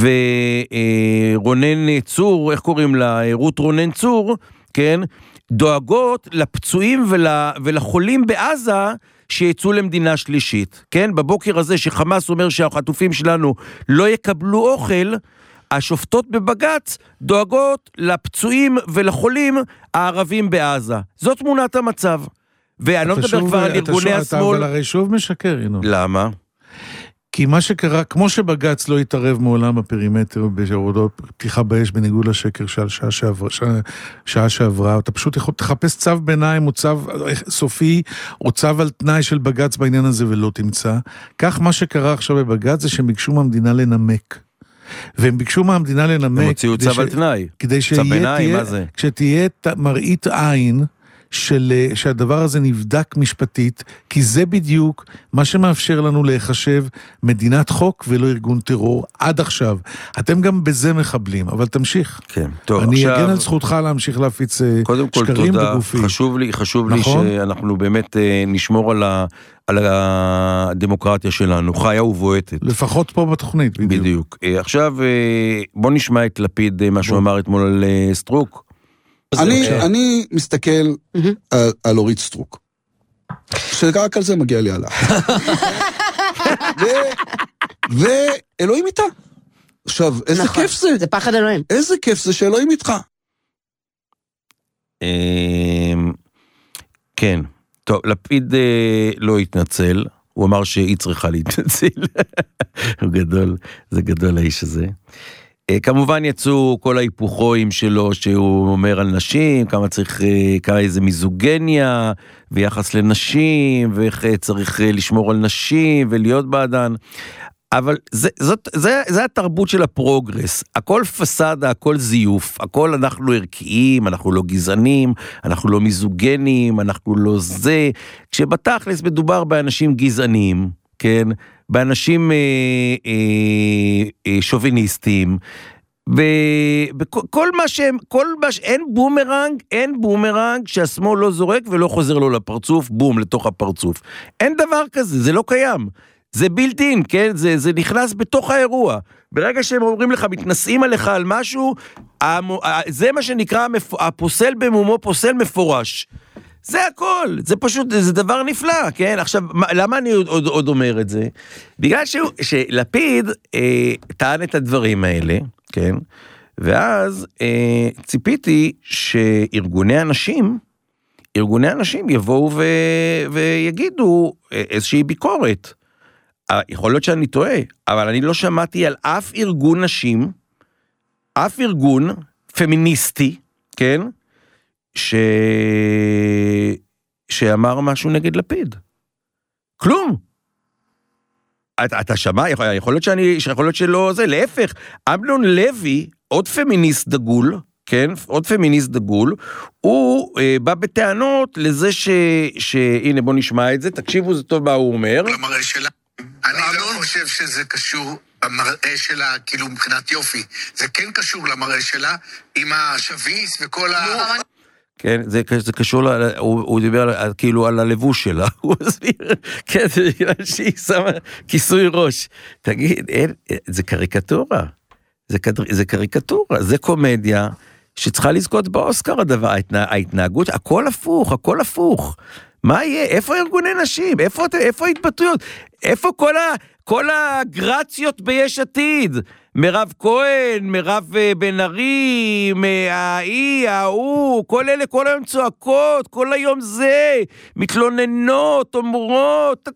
ורונן צור, איך קוראים לה? רות רונן צור, כן? דואגות לפצועים ול, ולחולים בעזה שיצאו למדינה שלישית, כן? בבוקר הזה שחמאס אומר שהחטופים שלנו לא יקבלו אוכל, השופטות בבג"ץ דואגות לפצועים ולחולים הערבים בעזה. זאת תמונת המצב. ואני לא מדבר כבר על ארגוני השמאל. אבל הרי שוב משקר, ינון. למה? כי מה שקרה, כמו שבג"ץ לא התערב מעולם הפרימטר בהורדות פתיחה באש בניגוד לשקר של שעה שעברה, שעה שעברה, אתה פשוט יכול תחפש צו ביניים או צו סופי או צו על תנאי של בג"ץ בעניין הזה ולא תמצא. כך מה שקרה עכשיו בבג"ץ זה שהם ביקשו מהמדינה לנמק. והם ביקשו מהמדינה לנמק... הם הוציאו צו על תנאי. כדי שתהיה מראית עין, של, שהדבר הזה נבדק משפטית, כי זה בדיוק מה שמאפשר לנו להיחשב מדינת חוק ולא ארגון טרור עד עכשיו. אתם גם בזה מחבלים, אבל תמשיך. כן, טוב, אני עכשיו... אגן על זכותך להמשיך להפיץ קודם כל, שקרים תודה. בגופי. חשוב לי, חשוב נכון? לי שאנחנו באמת נשמור על, ה, על הדמוקרטיה שלנו, חיה ובועטת. לפחות פה בתוכנית, בדיוק. בדיוק. עכשיו, בוא נשמע את לפיד, מה שהוא אמר אתמול על סטרוק. אני, אני מסתכל על, על אורית סטרוק. שרק על זה מגיע לי עליו. ואלוהים איתה. עכשיו, איזה נכון, כיף זה. זה פחד אלוהים. איזה כיף זה שאלוהים איתך. כן. טוב, לפיד לא התנצל. הוא אמר שהיא צריכה להתנצל. הוא גדול, זה גדול האיש הזה. כמובן יצאו כל ההיפוכויים שלו, שהוא אומר על נשים, כמה צריך, כמה איזה מיזוגניה, ויחס לנשים, ואיך צריך לשמור על נשים, ולהיות בעדן. אבל זה, זאת, זה, זה התרבות של הפרוגרס. הכל פסדה, הכל זיוף, הכל אנחנו ערכיים, אנחנו לא גזענים, אנחנו לא מיזוגנים, אנחנו לא זה. כשבתכלס מדובר באנשים גזעניים, כן? באנשים אה, אה, אה, שוביניסטים, וכל מה שהם, כל מה ש... אין בומרנג, אין בומרנג שהשמאל לא זורק ולא חוזר לו לפרצוף, בום, לתוך הפרצוף. אין דבר כזה, זה לא קיים. זה בילטין, כן? זה, זה נכנס בתוך האירוע. ברגע שהם אומרים לך, מתנסים עליך על משהו, זה מה שנקרא, הפוסל במומו פוסל מפורש. זה הכל, זה פשוט, זה דבר נפלא, כן? עכשיו, למה אני עוד, עוד, עוד אומר את זה? בגלל שהוא, שלפיד אה, טען את הדברים האלה, כן? ואז אה, ציפיתי שארגוני אנשים, ארגוני אנשים יבואו ו, ויגידו איזושהי ביקורת. יכול להיות שאני טועה, אבל אני לא שמעתי על אף ארגון נשים, אף ארגון פמיניסטי, כן? ש... שאמר משהו נגד לפיד. כלום. אתה, אתה שמע, יכול, יכול להיות שאני, יכול להיות שלא זה, להפך, אמנון לוי, עוד פמיניסט דגול, כן, עוד פמיניסט דגול, הוא אה, בא בטענות לזה ש... שהנה בוא נשמע את זה, תקשיבו זה טוב מה הוא אומר. למראה שלה, אני לא חושב שזה קשור במראה שלה, כאילו מבחינת יופי, זה כן קשור למראה שלה, עם השביס וכל ה... כן, זה, זה קשור, לה, הוא, הוא דיבר על, כאילו על הלבוש שלה, הוא הסביר, כן, זה בגלל שהיא שמה כיסוי ראש. תגיד, אין, זה קריקטורה, זה, זה קריקטורה, זה קומדיה שצריכה לזכות באוסקר הדבר, ההתנה, ההתנהגות, הכל הפוך, הכל הפוך. מה יהיה? איפה ארגוני נשים? איפה, איפה ההתבטאויות? איפה כל, ה, כל הגרציות ביש עתיד? מירב כהן, מירב בן ארי, האי, ההוא, כל אלה כל היום צועקות, כל היום זה, מתלוננות, אומרות,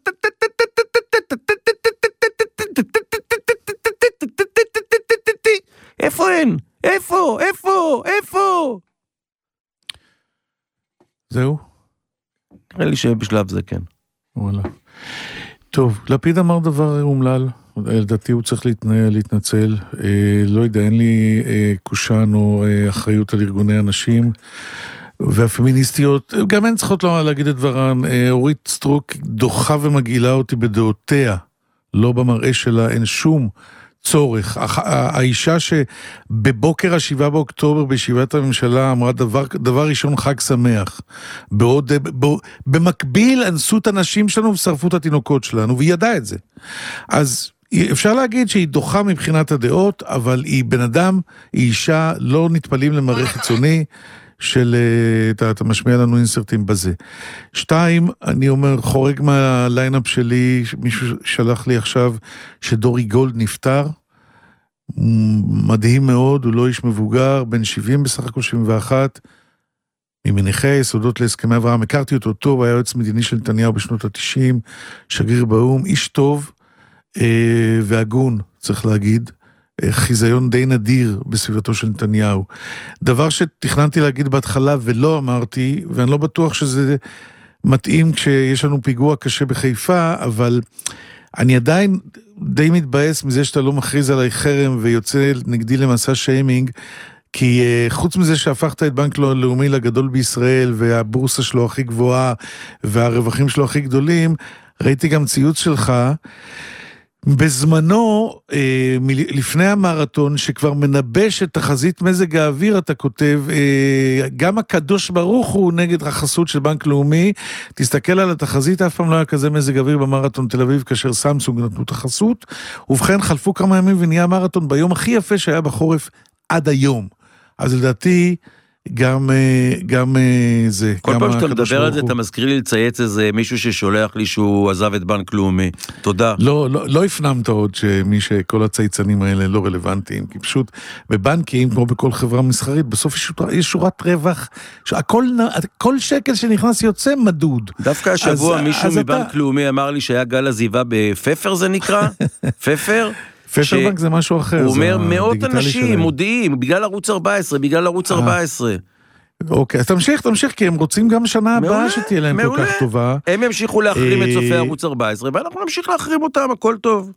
איפה הן? איפה? איפה? איפה? זהו? נראה לי שבשלב זה כן. וואלה. טוב, לפיד אמר דבר אומלל. לדעתי הוא צריך להתנע, להתנצל, אה, לא יודע, אין לי אה, קושן או אה, אחריות על ארגוני אנשים, והפמיניסטיות, גם הן צריכות לא להגיד את דברן, אה, אורית סטרוק דוחה ומגעילה אותי בדעותיה, לא במראה שלה, אין שום צורך. האישה שבבוקר השבעה באוקטובר בישיבת הממשלה אמרה דבר, דבר ראשון חג שמח, בעוד, במקביל אנסו את הנשים שלנו ושרפו את התינוקות שלנו, והיא ידעה את זה. אז אפשר להגיד שהיא דוחה מבחינת הדעות, אבל היא בן אדם, היא אישה, לא נטפלים למראה חיצוני, של, אתה, אתה משמיע לנו אינסרטים בזה. שתיים, אני אומר, חורג מהליינאפ שלי, מישהו שלח לי עכשיו, שדורי גולד נפטר, מדהים מאוד, הוא לא איש מבוגר, בן שבעים בסך הכל שבעים ואחת, ממניחי היסודות להסכמי אברהם, הכרתי אותו טוב, היה יועץ מדיני של נתניהו בשנות ה-תשעים, שגריר באום, איש טוב, והגון, צריך להגיד, חיזיון די נדיר בסביבתו של נתניהו. דבר שתכננתי להגיד בהתחלה ולא אמרתי, ואני לא בטוח שזה מתאים כשיש לנו פיגוע קשה בחיפה, אבל אני עדיין די מתבאס מזה שאתה לא מכריז עליי חרם ויוצא נגדי למסע שיימינג, כי uh, חוץ מזה שהפכת את בנק לאומי לגדול בישראל, והבורסה שלו הכי גבוהה, והרווחים שלו הכי גדולים, ראיתי גם ציוץ שלך, בזמנו, אה, מ- לפני המרתון, שכבר מנבש את תחזית מזג האוויר, אתה כותב, אה, גם הקדוש ברוך הוא נגד החסות של בנק לאומי, תסתכל על התחזית, אף פעם לא היה כזה מזג אוויר במרתון תל אביב, כאשר סמסונג נתנו את החסות, ובכן חלפו כמה ימים ונהיה מרתון ביום הכי יפה שהיה בחורף עד היום. אז לדעתי, גם, גם זה. כל פעם שאתה מדבר על זה, אתה מזכיר לי לצייץ איזה מישהו ששולח לי שהוא עזב את בנק לאומי. תודה. לא, לא, לא הפנמת עוד שמי שכל הצייצנים האלה לא רלוונטיים, כי פשוט בבנקים, כמו בכל חברה מסחרית, בסוף יש, יש שורת רווח, הכל, כל שקל שנכנס יוצא מדוד. דווקא השבוע אז, מישהו אז מבנק אתה... לאומי אמר לי שהיה גל עזיבה בפפר זה נקרא? פפר? פפרבנק זה משהו אחר. הוא אומר מאות אנשים מודיעים, בגלל ערוץ ארבע עשרה, בגלל ערוץ ארבע עשרה. אוקיי, אז תמשיך, תמשיך, כי הם רוצים גם שנה הבאה שתהיה להם כל כך טובה. הם ימשיכו להחרים את צופי ערוץ ארבע עשרה, ואנחנו נמשיך להחרים אותם, הכל טוב.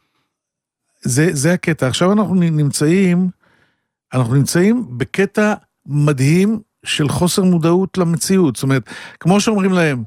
זה הקטע. עכשיו אנחנו נמצאים, אנחנו נמצאים בקטע מדהים של חוסר מודעות למציאות. זאת אומרת, כמו שאומרים להם,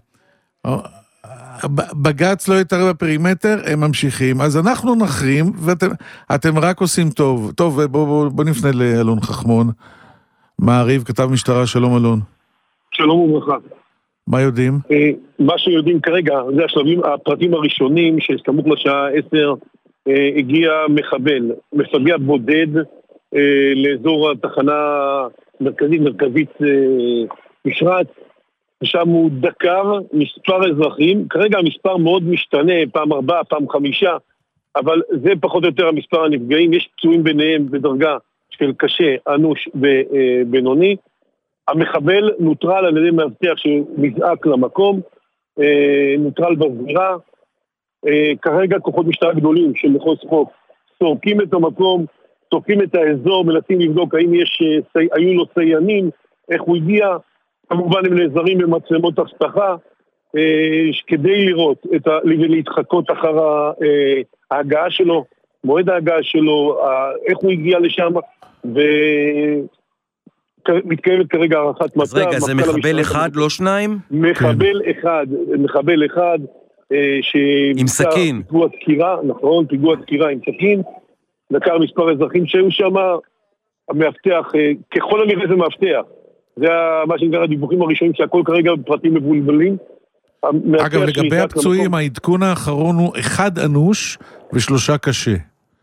בגץ לא יתערב בפרימטר, הם ממשיכים, אז אנחנו נחרים, ואתם רק עושים טוב. טוב, בוא, בוא, בוא נפנה לאלון חכמון. מעריב, כתב משטרה, שלום אלון. שלום וברכה. מה יודעים? מה שיודעים כרגע, זה השלבים, הפרטים הראשונים, שסמוך לשעה עשר, הגיע מחבל, מפגע בודד, לאזור התחנה מרכזית, מרכזית משרת, ושם הוא דקר מספר אזרחים, כרגע המספר מאוד משתנה, פעם ארבעה, פעם חמישה, אבל זה פחות או יותר המספר הנפגעים, יש פצועים ביניהם בדרגה של קשה, אנוש ובינוני. המחבל נוטרל על ידי מאבטח שנזעק למקום, נוטרל בזירה, כרגע כוחות משטרה גדולים של מחוז חוף, סורקים את המקום, תוקעים את האזור, מנסים לבדוק האם יש, היו לו סיינים, איך הוא הגיע, כמובן הם נעזרים במצלמות אבטחה, כדי לראות ולהתחקות אחר ההגעה שלו, מועד ההגעה שלו, איך הוא הגיע לשם, ומתקיימת כרגע הערכת מצב. אז רגע, זה מחבל אחד, לא שניים? מחבל אחד, מחבל אחד, עם סכין. פיגוע דקירה, נכון, פיגוע דקירה עם סכין, דקר מספר אזרחים שהיו שם, המאבטח, ככל הנראה זה מאבטח, זה מה שנקרא הדיווחים הראשונים שהכל כרגע בפרטים מבולבלים. אגב, לגבי הפצועים, העדכון האחרון הוא אחד אנוש ושלושה קשה.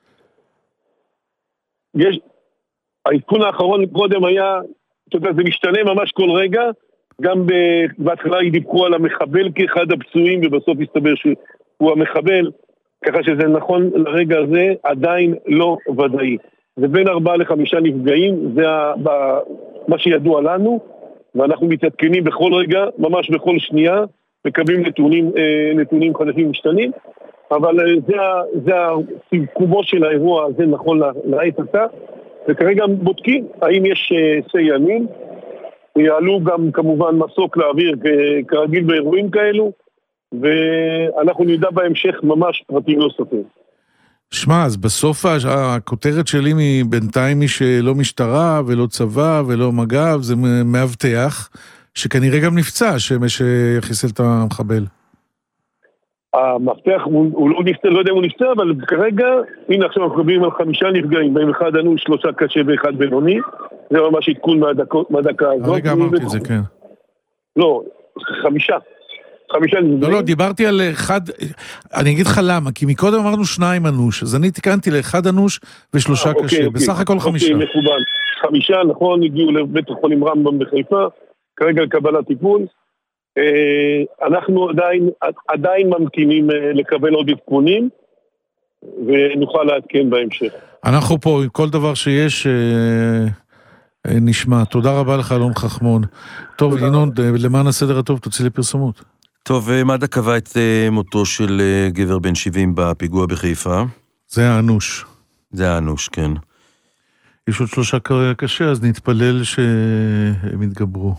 יש, העדכון האחרון קודם היה, אתה יודע, זה משתנה ממש כל רגע, גם בהתחלה דיווחו על המחבל כאחד הפצועים, ובסוף הסתבר שהוא המחבל, ככה שזה נכון לרגע הזה, עדיין לא ודאי. זה בין ארבעה לחמישה נפגעים, זה מה שידוע לנו, ואנחנו מתעדכנים בכל רגע, ממש בכל שנייה, מקבלים נתונים, נתונים חדשים משתנים, אבל זה, זה הסיכומו של האירוע הזה נכון לעת עתה, וכרגע בודקים האם יש סיינים, יעלו גם כמובן מסוק לאוויר כרגיל באירועים כאלו, ואנחנו נדע בהמשך ממש פרטים נוספים. שמע, אז בסוף הכותרת שלי מבינתיים היא שלא משטרה ולא צבא ולא מג"ב, זה מאבטח, שכנראה גם נפצע, שחיסל את המחבל. המפתח הוא, הוא לא נפצע, לא יודע אם הוא נפצע, אבל כרגע, הנה עכשיו אנחנו קובעים על חמישה נפגעים, בהם אחד אנוש, שלושה קשה ואחד בינוני, זה ממש עדכון מהדקה הזאת. הרגע אמרתי את זה, כן. לא, חמישה. חמישה נפגעים. לא, לא, דיברתי על אחד, אני אגיד לך למה, כי מקודם אמרנו שניים אנוש, אז אני תיקנתי לאחד אנוש ושלושה קשה, אוקיי, בסך הכל אוקיי, חמישה. מקובל. חמישה, נכון, הגיעו לבית החולים רמב"ם בחיפה, כרגע לקבלת טיפול. אנחנו עדיין, עדיין ממתינים לקבל עוד עדכונים, ונוכל לעדכן בהמשך. אנחנו פה, כל דבר שיש, נשמע. תודה רבה לך, אלון חכמון. טוב, ינון, למען הסדר הטוב, תוציא לפרסומות. טוב, מד"א קבע את מותו של גבר בן שבעים בפיגוע בחיפה. זה האנוש. זה האנוש, כן. יש עוד שלושה קשה, אז נתפלל שהם יתגברו.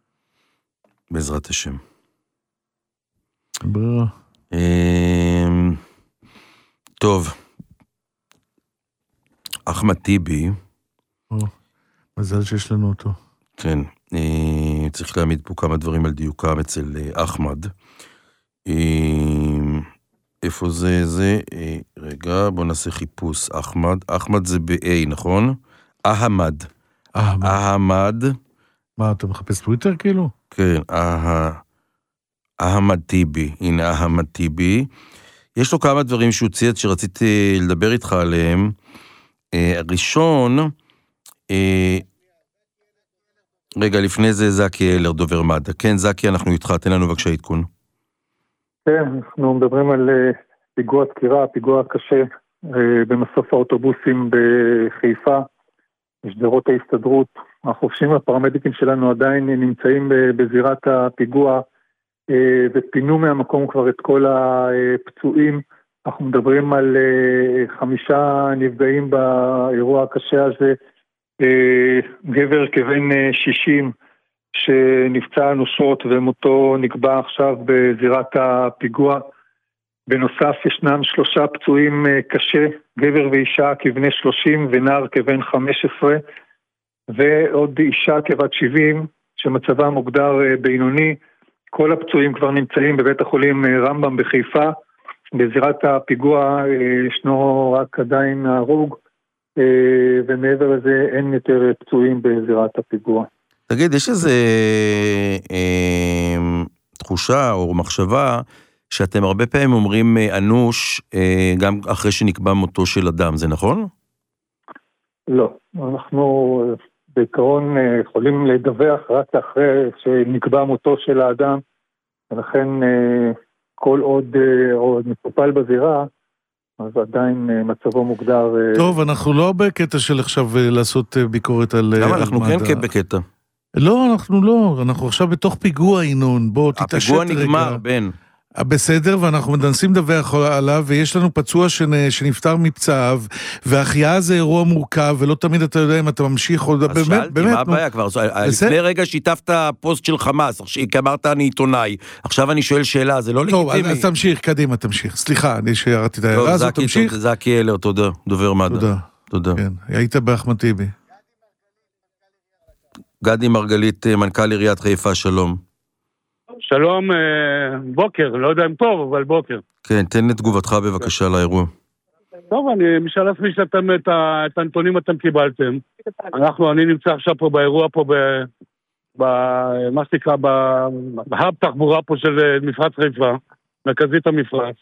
בעזרת השם. ברירה. טוב. אחמד טיבי. מזל שיש לנו אותו. כן, צריך להעמיד פה כמה דברים על דיוקם אצל אחמד. איפה זה זה? רגע, בוא נעשה חיפוש. אחמד, אחמד זה ב-A, נכון? אהמד. אהמד. מה, אתה מחפש טוויטר כאילו? כן, אהמד טיבי. הנה אהמד טיבי. יש לו כמה דברים שהוא ציית שרציתי לדבר איתך עליהם. הראשון, רגע, לפני זה זקי אלר, דובר מד"א. כן, זקי, אנחנו איתך, תן לנו בבקשה עדכון. כן, אנחנו מדברים על פיגוע דקירה, פיגוע קשה במסוף האוטובוסים בחיפה, בשדרות ההסתדרות. החובשים והפרמדיקים שלנו עדיין נמצאים בזירת הפיגוע, ופינו מהמקום כבר את כל הפצועים. אנחנו מדברים על חמישה נפגעים באירוע הקשה הזה, גבר כבן שישים שנפצע אנושות ומותו נקבע עכשיו בזירת הפיגוע. בנוסף ישנם שלושה פצועים קשה, גבר ואישה כבני שלושים ונער כבן חמש עשרה, ועוד אישה כבת שבעים שמצבה מוגדר בינוני. כל הפצועים כבר נמצאים בבית החולים רמב"ם בחיפה. בזירת הפיגוע ישנו רק עדיין הרוג, ומעבר לזה אין יותר פצועים בזירת הפיגוע. תגיד, יש איזו אה, תחושה או מחשבה שאתם הרבה פעמים אומרים אנוש אה, גם אחרי שנקבע מותו של אדם, זה נכון? לא, אנחנו בעיקרון יכולים לדווח רק אחרי שנקבע מותו של האדם, ולכן כל עוד עוד מטופל בזירה, אז עדיין מצבו מוגדר... טוב, אנחנו לא בקטע של עכשיו לעשות ביקורת על... למה? אנחנו כן בקטע. לא, אנחנו לא, אנחנו עכשיו בתוך פיגוע עינון, בוא תתעשת רגע. הפיגוע נגמר, בן. בסדר, ואנחנו מנסים לדווח עליו, ויש לנו פצוע שנפטר מפצעיו, והחייאה זה אירוע מורכב, ולא תמיד אתה יודע אם אתה ממשיך, או באמת, שאלתי, באמת. מה הבעיה כבר? לפני רגע שיתפת פוסט של חמאס, אמרת אני עיתונאי, עכשיו אני שואל שאלה, זה לא לגיטימי. טוב, אז תמשיך, קדימה, תמשיך. סליחה, אני שירתי את ההערה הזאת, תמשיך. זקי אלר, תודה, דובר מד"א. תודה. תודה. כן, היית באחמד טיבי. גדי מרגלית, מנכ"ל עיריית חיפה, שלום. שלום, בוקר, לא יודע אם טוב, אבל בוקר. כן, תן את תגובתך בבקשה לאירוע. טוב, אני משאל עצמי שאתם את, את הנתונים אתם קיבלתם. אנחנו, אני נמצא עכשיו פה באירוע פה, ב, ב, מה שנקרא, בהאב תחבורה פה של מפרץ חיפה, מרכזית המפרץ.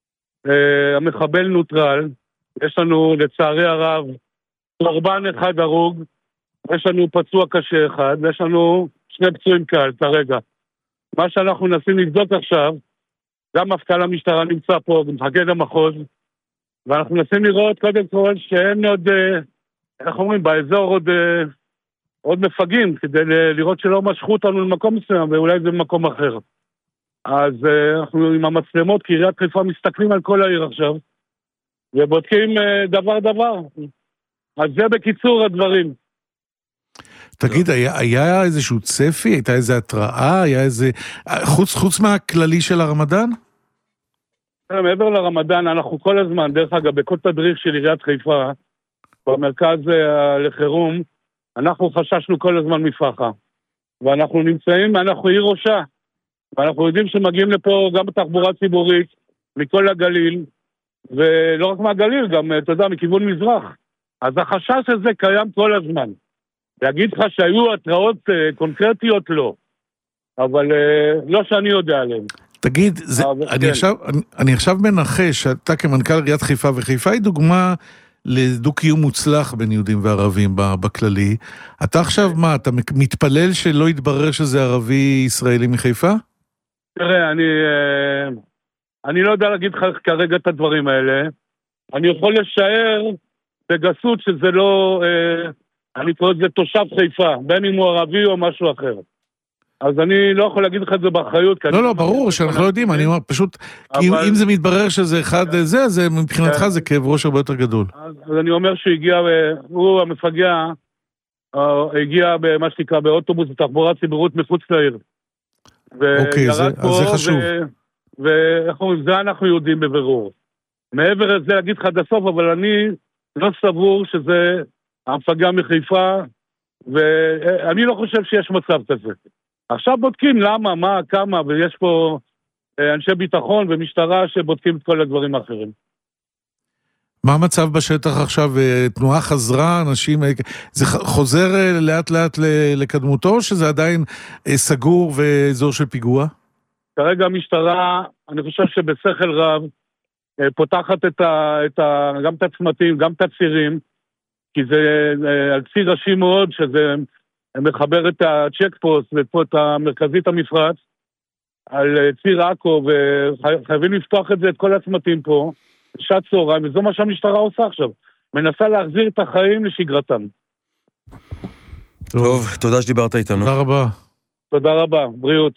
המחבל נוטרל, יש לנו לצערי הרב, קורבן אחד הרוג, יש לנו פצוע קשה אחד, ויש לנו שני פצועים קל, כרגע. מה שאנחנו נסים לבדוק עכשיו, גם מפכ"ל המשטרה נמצא פה, מפקד המחוז, ואנחנו נסים לראות קודם כל שאין עוד, איך אומרים, באזור עוד, עוד מפגעים, כדי לראות שלא משכו אותנו למקום מסוים, ואולי זה במקום אחר. אז אנחנו עם המצלמות, כי עיריית חיפה מסתכלים על כל העיר עכשיו, ובודקים דבר דבר. אז זה בקיצור הדברים. תגיד, היה, היה איזשהו צפי? הייתה איזו התראה? היה איזה... חוץ, חוץ מהכללי של הרמדאן? מעבר לרמדאן, אנחנו כל הזמן, דרך אגב, בכל תדריך של עיריית חיפה, במרכז לחירום, אנחנו חששנו כל הזמן מפחה. ואנחנו נמצאים, אנחנו עיר ראשה. ואנחנו יודעים שמגיעים לפה גם בתחבורה ציבורית, מכל הגליל, ולא רק מהגליל, גם, אתה יודע, מכיוון מזרח. אז החשש הזה קיים כל הזמן. להגיד לך שהיו התראות קונקרטיות לא, אבל לא שאני יודע עליהן. תגיד, זה, אני, כן. עכשיו, אני, אני עכשיו מנחש שאתה כמנכ"ל עיריית חיפה, וחיפה היא דוגמה לדו-קיום מוצלח בין יהודים וערבים בכללי. אתה עכשיו מה, אתה מתפלל שלא יתברר שזה ערבי ישראלי מחיפה? תראה, אני, אני לא יודע להגיד לך כרגע את הדברים האלה. אני יכול לשער בגסות שזה לא... אני קורא את זה תושב חיפה, בין אם הוא ערבי או משהו אחר. אז אני לא יכול להגיד לך את זה באחריות. לא, לא, ברור שאנחנו לא יודעים, אני אומר פשוט, כי אם זה מתברר שזה אחד זה, אז מבחינתך זה כאב ראש הרבה יותר גדול. אז אני אומר שהוא הגיע, הוא המפגע, הגיע במה שנקרא באוטובוס בתחבורה ציבורית מחוץ לעיר. אוקיי, אז זה חשוב. ואיך אומרים, זה אנחנו יודעים בבירור. מעבר לזה להגיד לך עד הסוף, אבל אני לא סבור שזה המפגע מחיפה, ואני לא חושב שיש מצב כזה. עכשיו בודקים למה, מה, כמה, ויש פה אנשי ביטחון ומשטרה שבודקים את כל הדברים האחרים. מה המצב בשטח עכשיו? תנועה חזרה, אנשים... זה חוזר לאט לאט לקדמותו, או שזה עדיין סגור ואזור של פיגוע? כרגע המשטרה, אני חושב שבשכל רב, פותחת את ה, את ה, גם את הצמתים, גם את הצירים, כי זה על ציר ראשי מאוד, שזה מחבר את הצ'ק פוסט ופה את המרכזית המפרץ, על ציר עכו, וחייבים לפתוח את זה, את כל הצמתים פה, שעת צהריים, וזו מה שהמשטרה עושה עכשיו. מנסה להחזיר את החיים לשגרתם. טוב, תודה שדיברת איתנו. תודה רבה. תודה רבה, בריאות.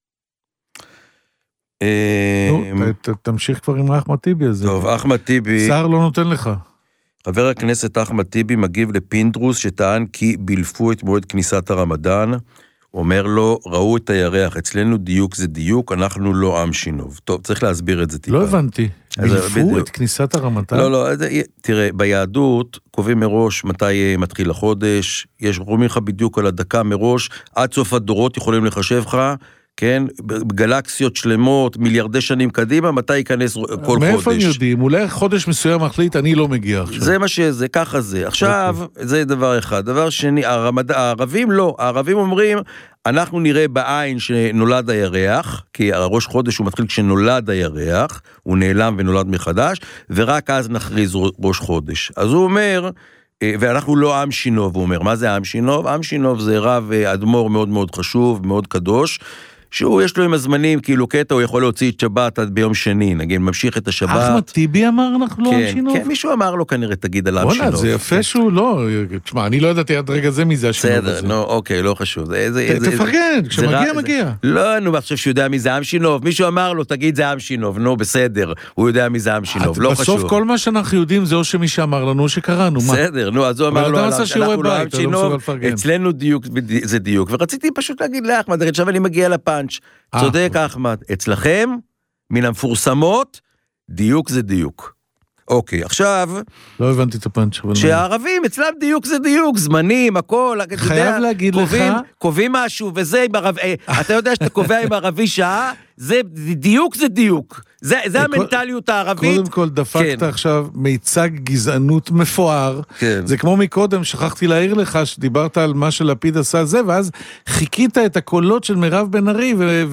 תמשיך כבר עם אחמד טיבי הזה. טוב, אחמד טיבי... שר לא נותן לך. חבר הכנסת אחמד טיבי מגיב לפינדרוס שטען כי בלפו את מועד כניסת הרמדאן. אומר לו, ראו את הירח, אצלנו דיוק זה דיוק, אנחנו לא עם שינוב. טוב, צריך להסביר את זה טיפה. לא הבנתי. בלפו את כניסת הרמדאן? לא, לא, תראה, ביהדות קובעים מראש מתי מתחיל החודש, יש רואים לך בדיוק על הדקה מראש, עד סוף הדורות יכולים לחשב לך, כן, בגלקסיות שלמות, מיליארדי שנים קדימה, מתי ייכנס כל חודש. מאיפה הם יודעים? אולי חודש מסוים מחליט, אני לא מגיע עכשיו. זה מה שזה, ככה זה. עכשיו, זה דבר אחד. דבר שני, הערבים לא. הערבים אומרים, אנחנו נראה בעין שנולד הירח, כי הראש חודש הוא מתחיל כשנולד הירח, הוא נעלם ונולד מחדש, ורק אז נכריז ראש חודש. אז הוא אומר... ואנחנו לא עם שינוב, הוא אומר, מה זה עם שינוב? עם שינוב זה רב אדמו"ר מאוד מאוד חשוב, מאוד קדוש, שהוא יש לו עם הזמנים, כאילו קטע הוא יכול להוציא את שבת עד ביום שני, נגיד, ממשיך את השבת. אחמד טיבי אמר אנחנו לא עם שינוב? כן, מישהו אמר לו כנראה, תגיד על עם שינוב. זה יפה שהוא לא, תשמע, אני לא ידעתי עד רגע זה מי זה השינוב הזה. בסדר, נו, אוקיי, לא חשוב. תפרגן, כשמגיע, מגיע. לא, נו, עכשיו שהוא יודע מי זה עם שינוב, מישהו אמר לו, תגיד זה עם שינוב, נו, בסדר, הוא יודע מי זה עם שינוב, לא חשוב. בסוף כל מה שאנחנו יודעים זה או שמי שאמר לנו שקראנו, מה? בסדר, נו, אז הוא אמר לו, אנחנו לא עם שינוב, אצלנו דיוק זה דיוק, ורציתי פשוט להגיד לאחמד, עכשיו אני מגיע לפאנץ'. צודק אחמד, אצלכם, מן המפורסמות, דיוק זה דיוק. אוקיי, עכשיו... לא הבנתי את הפאנץ'. שהערבים, אצלם דיוק זה דיוק, זמנים, הכל. חייב להגיד לך... קובעים משהו, וזה עם ערבי... אתה יודע שאתה קובע עם ערבי שעה, זה דיוק זה דיוק. זה, זה המנטליות הערבית. קודם כל דפקת עכשיו מיצג גזענות מפואר. זה כמו מקודם, שכחתי להעיר לך שדיברת על מה שלפיד עשה זה, ואז חיכית את הקולות של מירב בן ארי,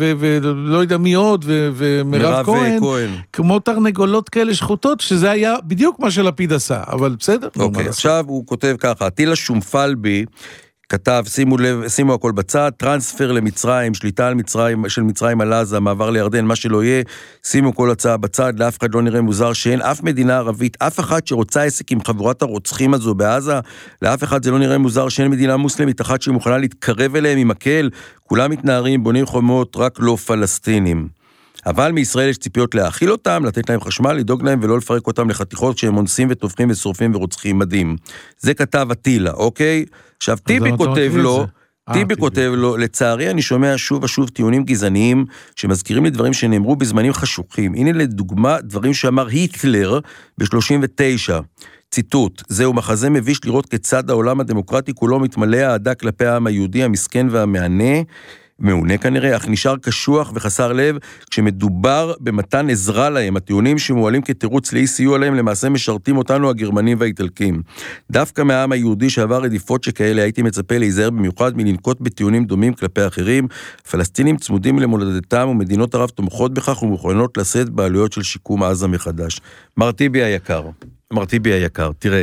ולא יודע מי עוד, ומירב כהן, כמו תרנגולות כאלה שחוטות, שזה היה בדיוק מה שלפיד עשה, אבל בסדר. אוקיי, עכשיו הוא כותב ככה, טילה שומפלבי, כתב, שימו לב, שימו הכל בצד, טרנספר למצרים, שליטה על מצרים, של מצרים על עזה, מעבר לירדן, מה שלא יהיה, שימו כל הצעה בצד, לאף אחד לא נראה מוזר שאין אף מדינה ערבית, אף אחד שרוצה עסק עם חבורת הרוצחים הזו בעזה, לאף אחד זה לא נראה מוזר שאין מדינה מוסלמית, אחת שמוכנה להתקרב אליהם עם מקל, כולם מתנערים, בונים חומות, רק לא פלסטינים. אבל מישראל יש ציפיות להאכיל אותם, לתת להם חשמל, לדאוג להם ולא לפרק אותם לחתיכות כשהם אונסים וטובחים ושורפים ורוצחים מדהים. זה כתב הטילה, אוקיי? עכשיו טיבי כותב לו, טיבי כותב לו, לצערי אני שומע שוב ושוב טיעונים גזעניים שמזכירים לי דברים שנאמרו בזמנים חשוכים. הנה לדוגמה דברים שאמר היטלר ב-שלושים ותשע. ציטוט, זהו מחזה מביש לראות כיצד העולם הדמוקרטי כולו מתמלא אהדה כלפי העם היהודי המסכן והמענה, מעונה כנראה, אך נשאר קשוח וחסר לב, כשמדובר במתן עזרה להם, הטיעונים שמועלים כתירוץ לאי סיוע להם, למעשה משרתים אותנו הגרמנים והאיטלקים. דווקא מהעם היהודי שעבר רדיפות שכאלה, הייתי מצפה להיזהר במיוחד מלנקוט בטיעונים דומים כלפי אחרים. פלסטינים צמודים למולדתם, ומדינות ערב תומכות בכך ומוכנות לשאת בעלויות של שיקום עזה מחדש. מר טיבי היקר, מר טיבי היקר, תראה,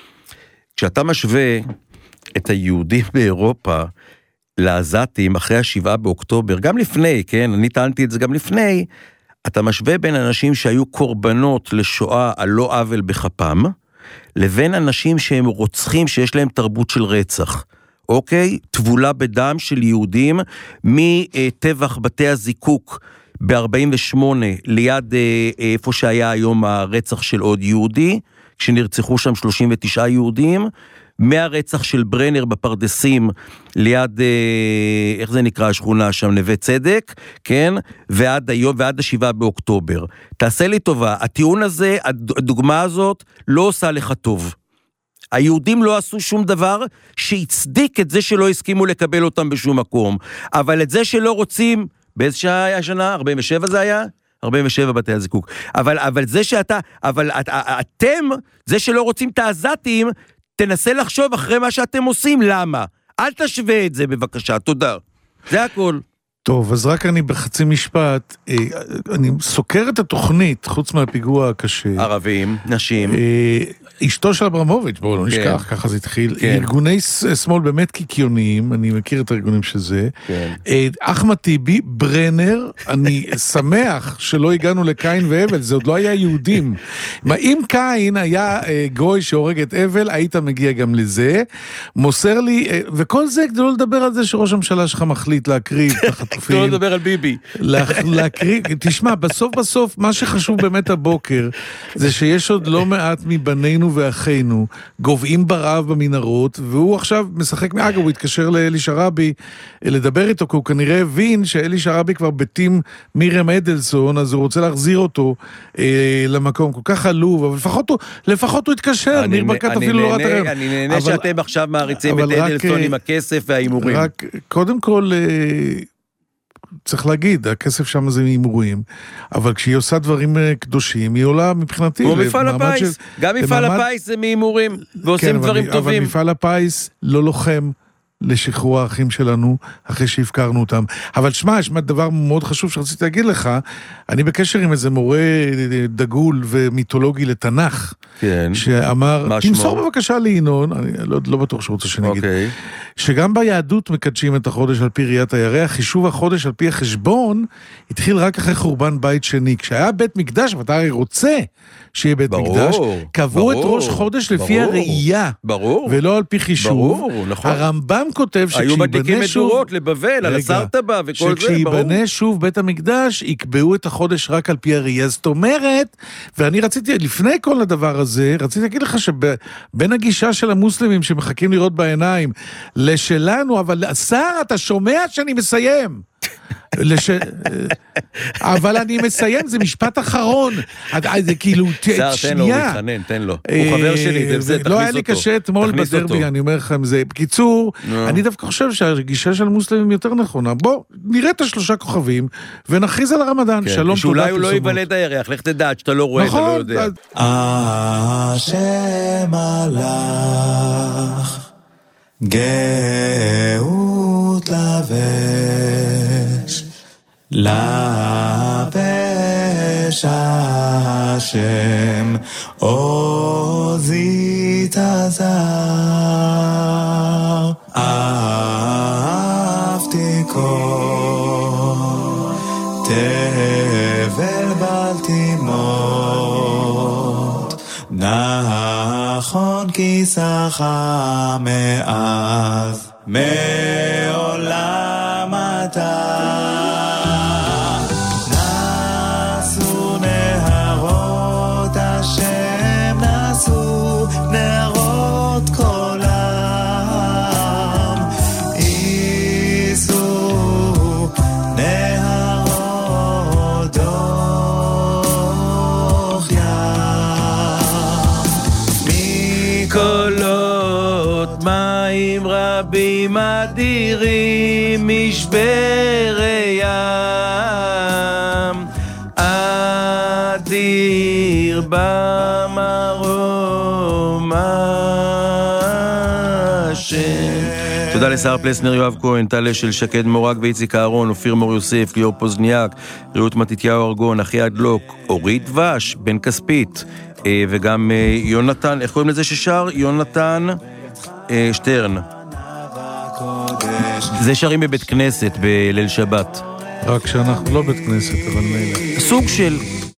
כשאתה משווה את היהודים באירופה, לעזתים אחרי השבעה באוקטובר, גם לפני, כן, אני טענתי את זה גם לפני, אתה משווה בין אנשים שהיו קורבנות לשואה על לא עוול בחפם, לבין אנשים שהם רוצחים שיש להם תרבות של רצח, אוקיי? תבולה בדם של יהודים, מטבח בתי הזיקוק ב-ארבעים ושמונה, ליד איפה שהיה היום הרצח של עוד יהודי, כשנרצחו שם שלושים ותשעה יהודים, מהרצח של ברנר בפרדסים, ליד, איך זה נקרא השכונה שם, נווה צדק, כן? ועד היום, ועד השבעה באוקטובר. תעשה לי טובה, הטיעון הזה, הדוגמה הזאת, לא עושה לך טוב. היהודים לא עשו שום דבר שהצדיק את זה שלא הסכימו לקבל אותם בשום מקום. אבל את זה שלא רוצים, באיזה שעה היה שנה? ארבעים ושבע זה היה? ארבעים ושבע בתי הזיקוק. אבל, אבל זה שאתה, אבל את, אתם, זה שלא רוצים את העזתים, תנסה לחשוב אחרי מה שאתם עושים, למה? אל תשווה את זה בבקשה, תודה. זה הכל. טוב, אז רק אני בחצי משפט, אני סוקר את התוכנית, חוץ מהפיגוע הקשה. ערבים, נשים. אשתו של אברמוביץ', בואו לא נשכח, ככה זה התחיל. ארגוני שמאל באמת קיקיוניים, אני מכיר את הארגונים שזה. אחמד טיבי, ברנר, אני שמח שלא הגענו לקין והבל, זה עוד לא היה יהודים. אם קין היה גוי שהורג את הבל, היית מגיע גם לזה. מוסר לי, וכל זה כדי לא לדבר על זה שראש הממשלה שלך מחליט להקריב את החטופים. לא לדבר על ביבי. להקריב, תשמע, בסוף בסוף, מה שחשוב באמת הבוקר, זה שיש עוד לא מעט מבנינו ואחינו, גובעים ברעב במנהרות, והוא עכשיו משחק, אגב, הוא התקשר לאלי שרבי לדבר איתו, כי הוא כנראה הבין שאלי שרבי כבר בתים מירם אדלסון, אז הוא רוצה להחזיר אותו אה, למקום, כל כך עלוב, אבל לפחות הוא, לפחות הוא התקשר, ניר ברקת אפילו לא ראה תרם. אני נהנה אבל, שאתם עכשיו מעריצים את אדלסון עם הכסף והאימורים. רק, קודם כל, אה, צריך להגיד, הכסף שם זה מאימורים, אבל כשהיא עושה דברים קדושים, היא עולה מבחינתי. כמו מפעל הפיס, גם מפעל הפיס זה מאימורים, ועושים דברים טובים. אבל מפעל הפיס לא לוחם לשחרור האחים שלנו, אחרי שהפקרנו אותם. אבל שמע, יש דבר מאוד חשוב שרציתי להגיד לך, אני בקשר עם איזה מורה דגול ומיתולוגי לתנ"ך, כן. שאמר, תמסור בבקשה לינון, אני לא, לא בטוח שהוא רוצה שנגיד, אוקיי. שגם ביהדות מקדשים את החודש על פי ראיית הירח, חישוב החודש על פי החשבון, התחיל רק אחרי חורבן בית שני. כשהיה בית מקדש, ואתה הרי רוצה שיהיה בית ברור, מקדש, קבעו ברור, את ראש חודש לפי ברור, הראייה, ברור, ולא על פי חישוב. ברור, נכון. הרמב"ם כותב היו מדליקים מדורות לבבל, על הסרטבה וכל זה, ברור. שכשיבנה שוב בית המקדש, יקבעו את החודש רק על פי הראייה. זאת אומרת, ואני רציתי, לפני כל הדבר הזה, רציתי להגיד לך שבין הגישה של המוסלמים שמחכים לראות בעיניים, לשלנו, אבל השר, אתה שומע שאני מסיים. לש... אבל אני מסיים, זה משפט אחרון. זה כאילו, שנייה. תן לו, הוא מתחנן, תן לו. הוא חבר שלי, זה, תכניס אותו. לא היה לי קשה אתמול בדרבי, אני אומר לכם, זה... בקיצור, אני דווקא חושב שהגישה של המוסלמים יותר נכונה. בוא, נראה את השלושה כוכבים, ונכריז על הרמדאן. שלום, תודה. שאולי הוא לא יבנה את הירח, לך תדע, שאתה לא רואה, אתה לא יודע. השם הלך, גאות לבש, לבש השם עוזית הזר, אהבתי כל תבל בל תימות, נכון כי שכה מאז מעולם אתה. נעשו נהרות השם, נעשו נהרות כל העם, ייסו נהרות דוח ים, מקולות מים רבים אדירים משברי ים, אדיר במרום השם. תודה לשר פלסנר, יואב כהן, טלה של שקד מורג ואיציק אהרון, אופיר מור יוסף, ליאור פוזניאק, ריאות מתתיהו ארגון, אחי הדלוק, אורית דבש, בן כספית, וגם יונתן, איך קוראים לזה ששר? יונתן שטרן. זה שרים בבית כנסת בליל שבת. רק שאנחנו לא בית כנסת, אבל מילא. סוג של...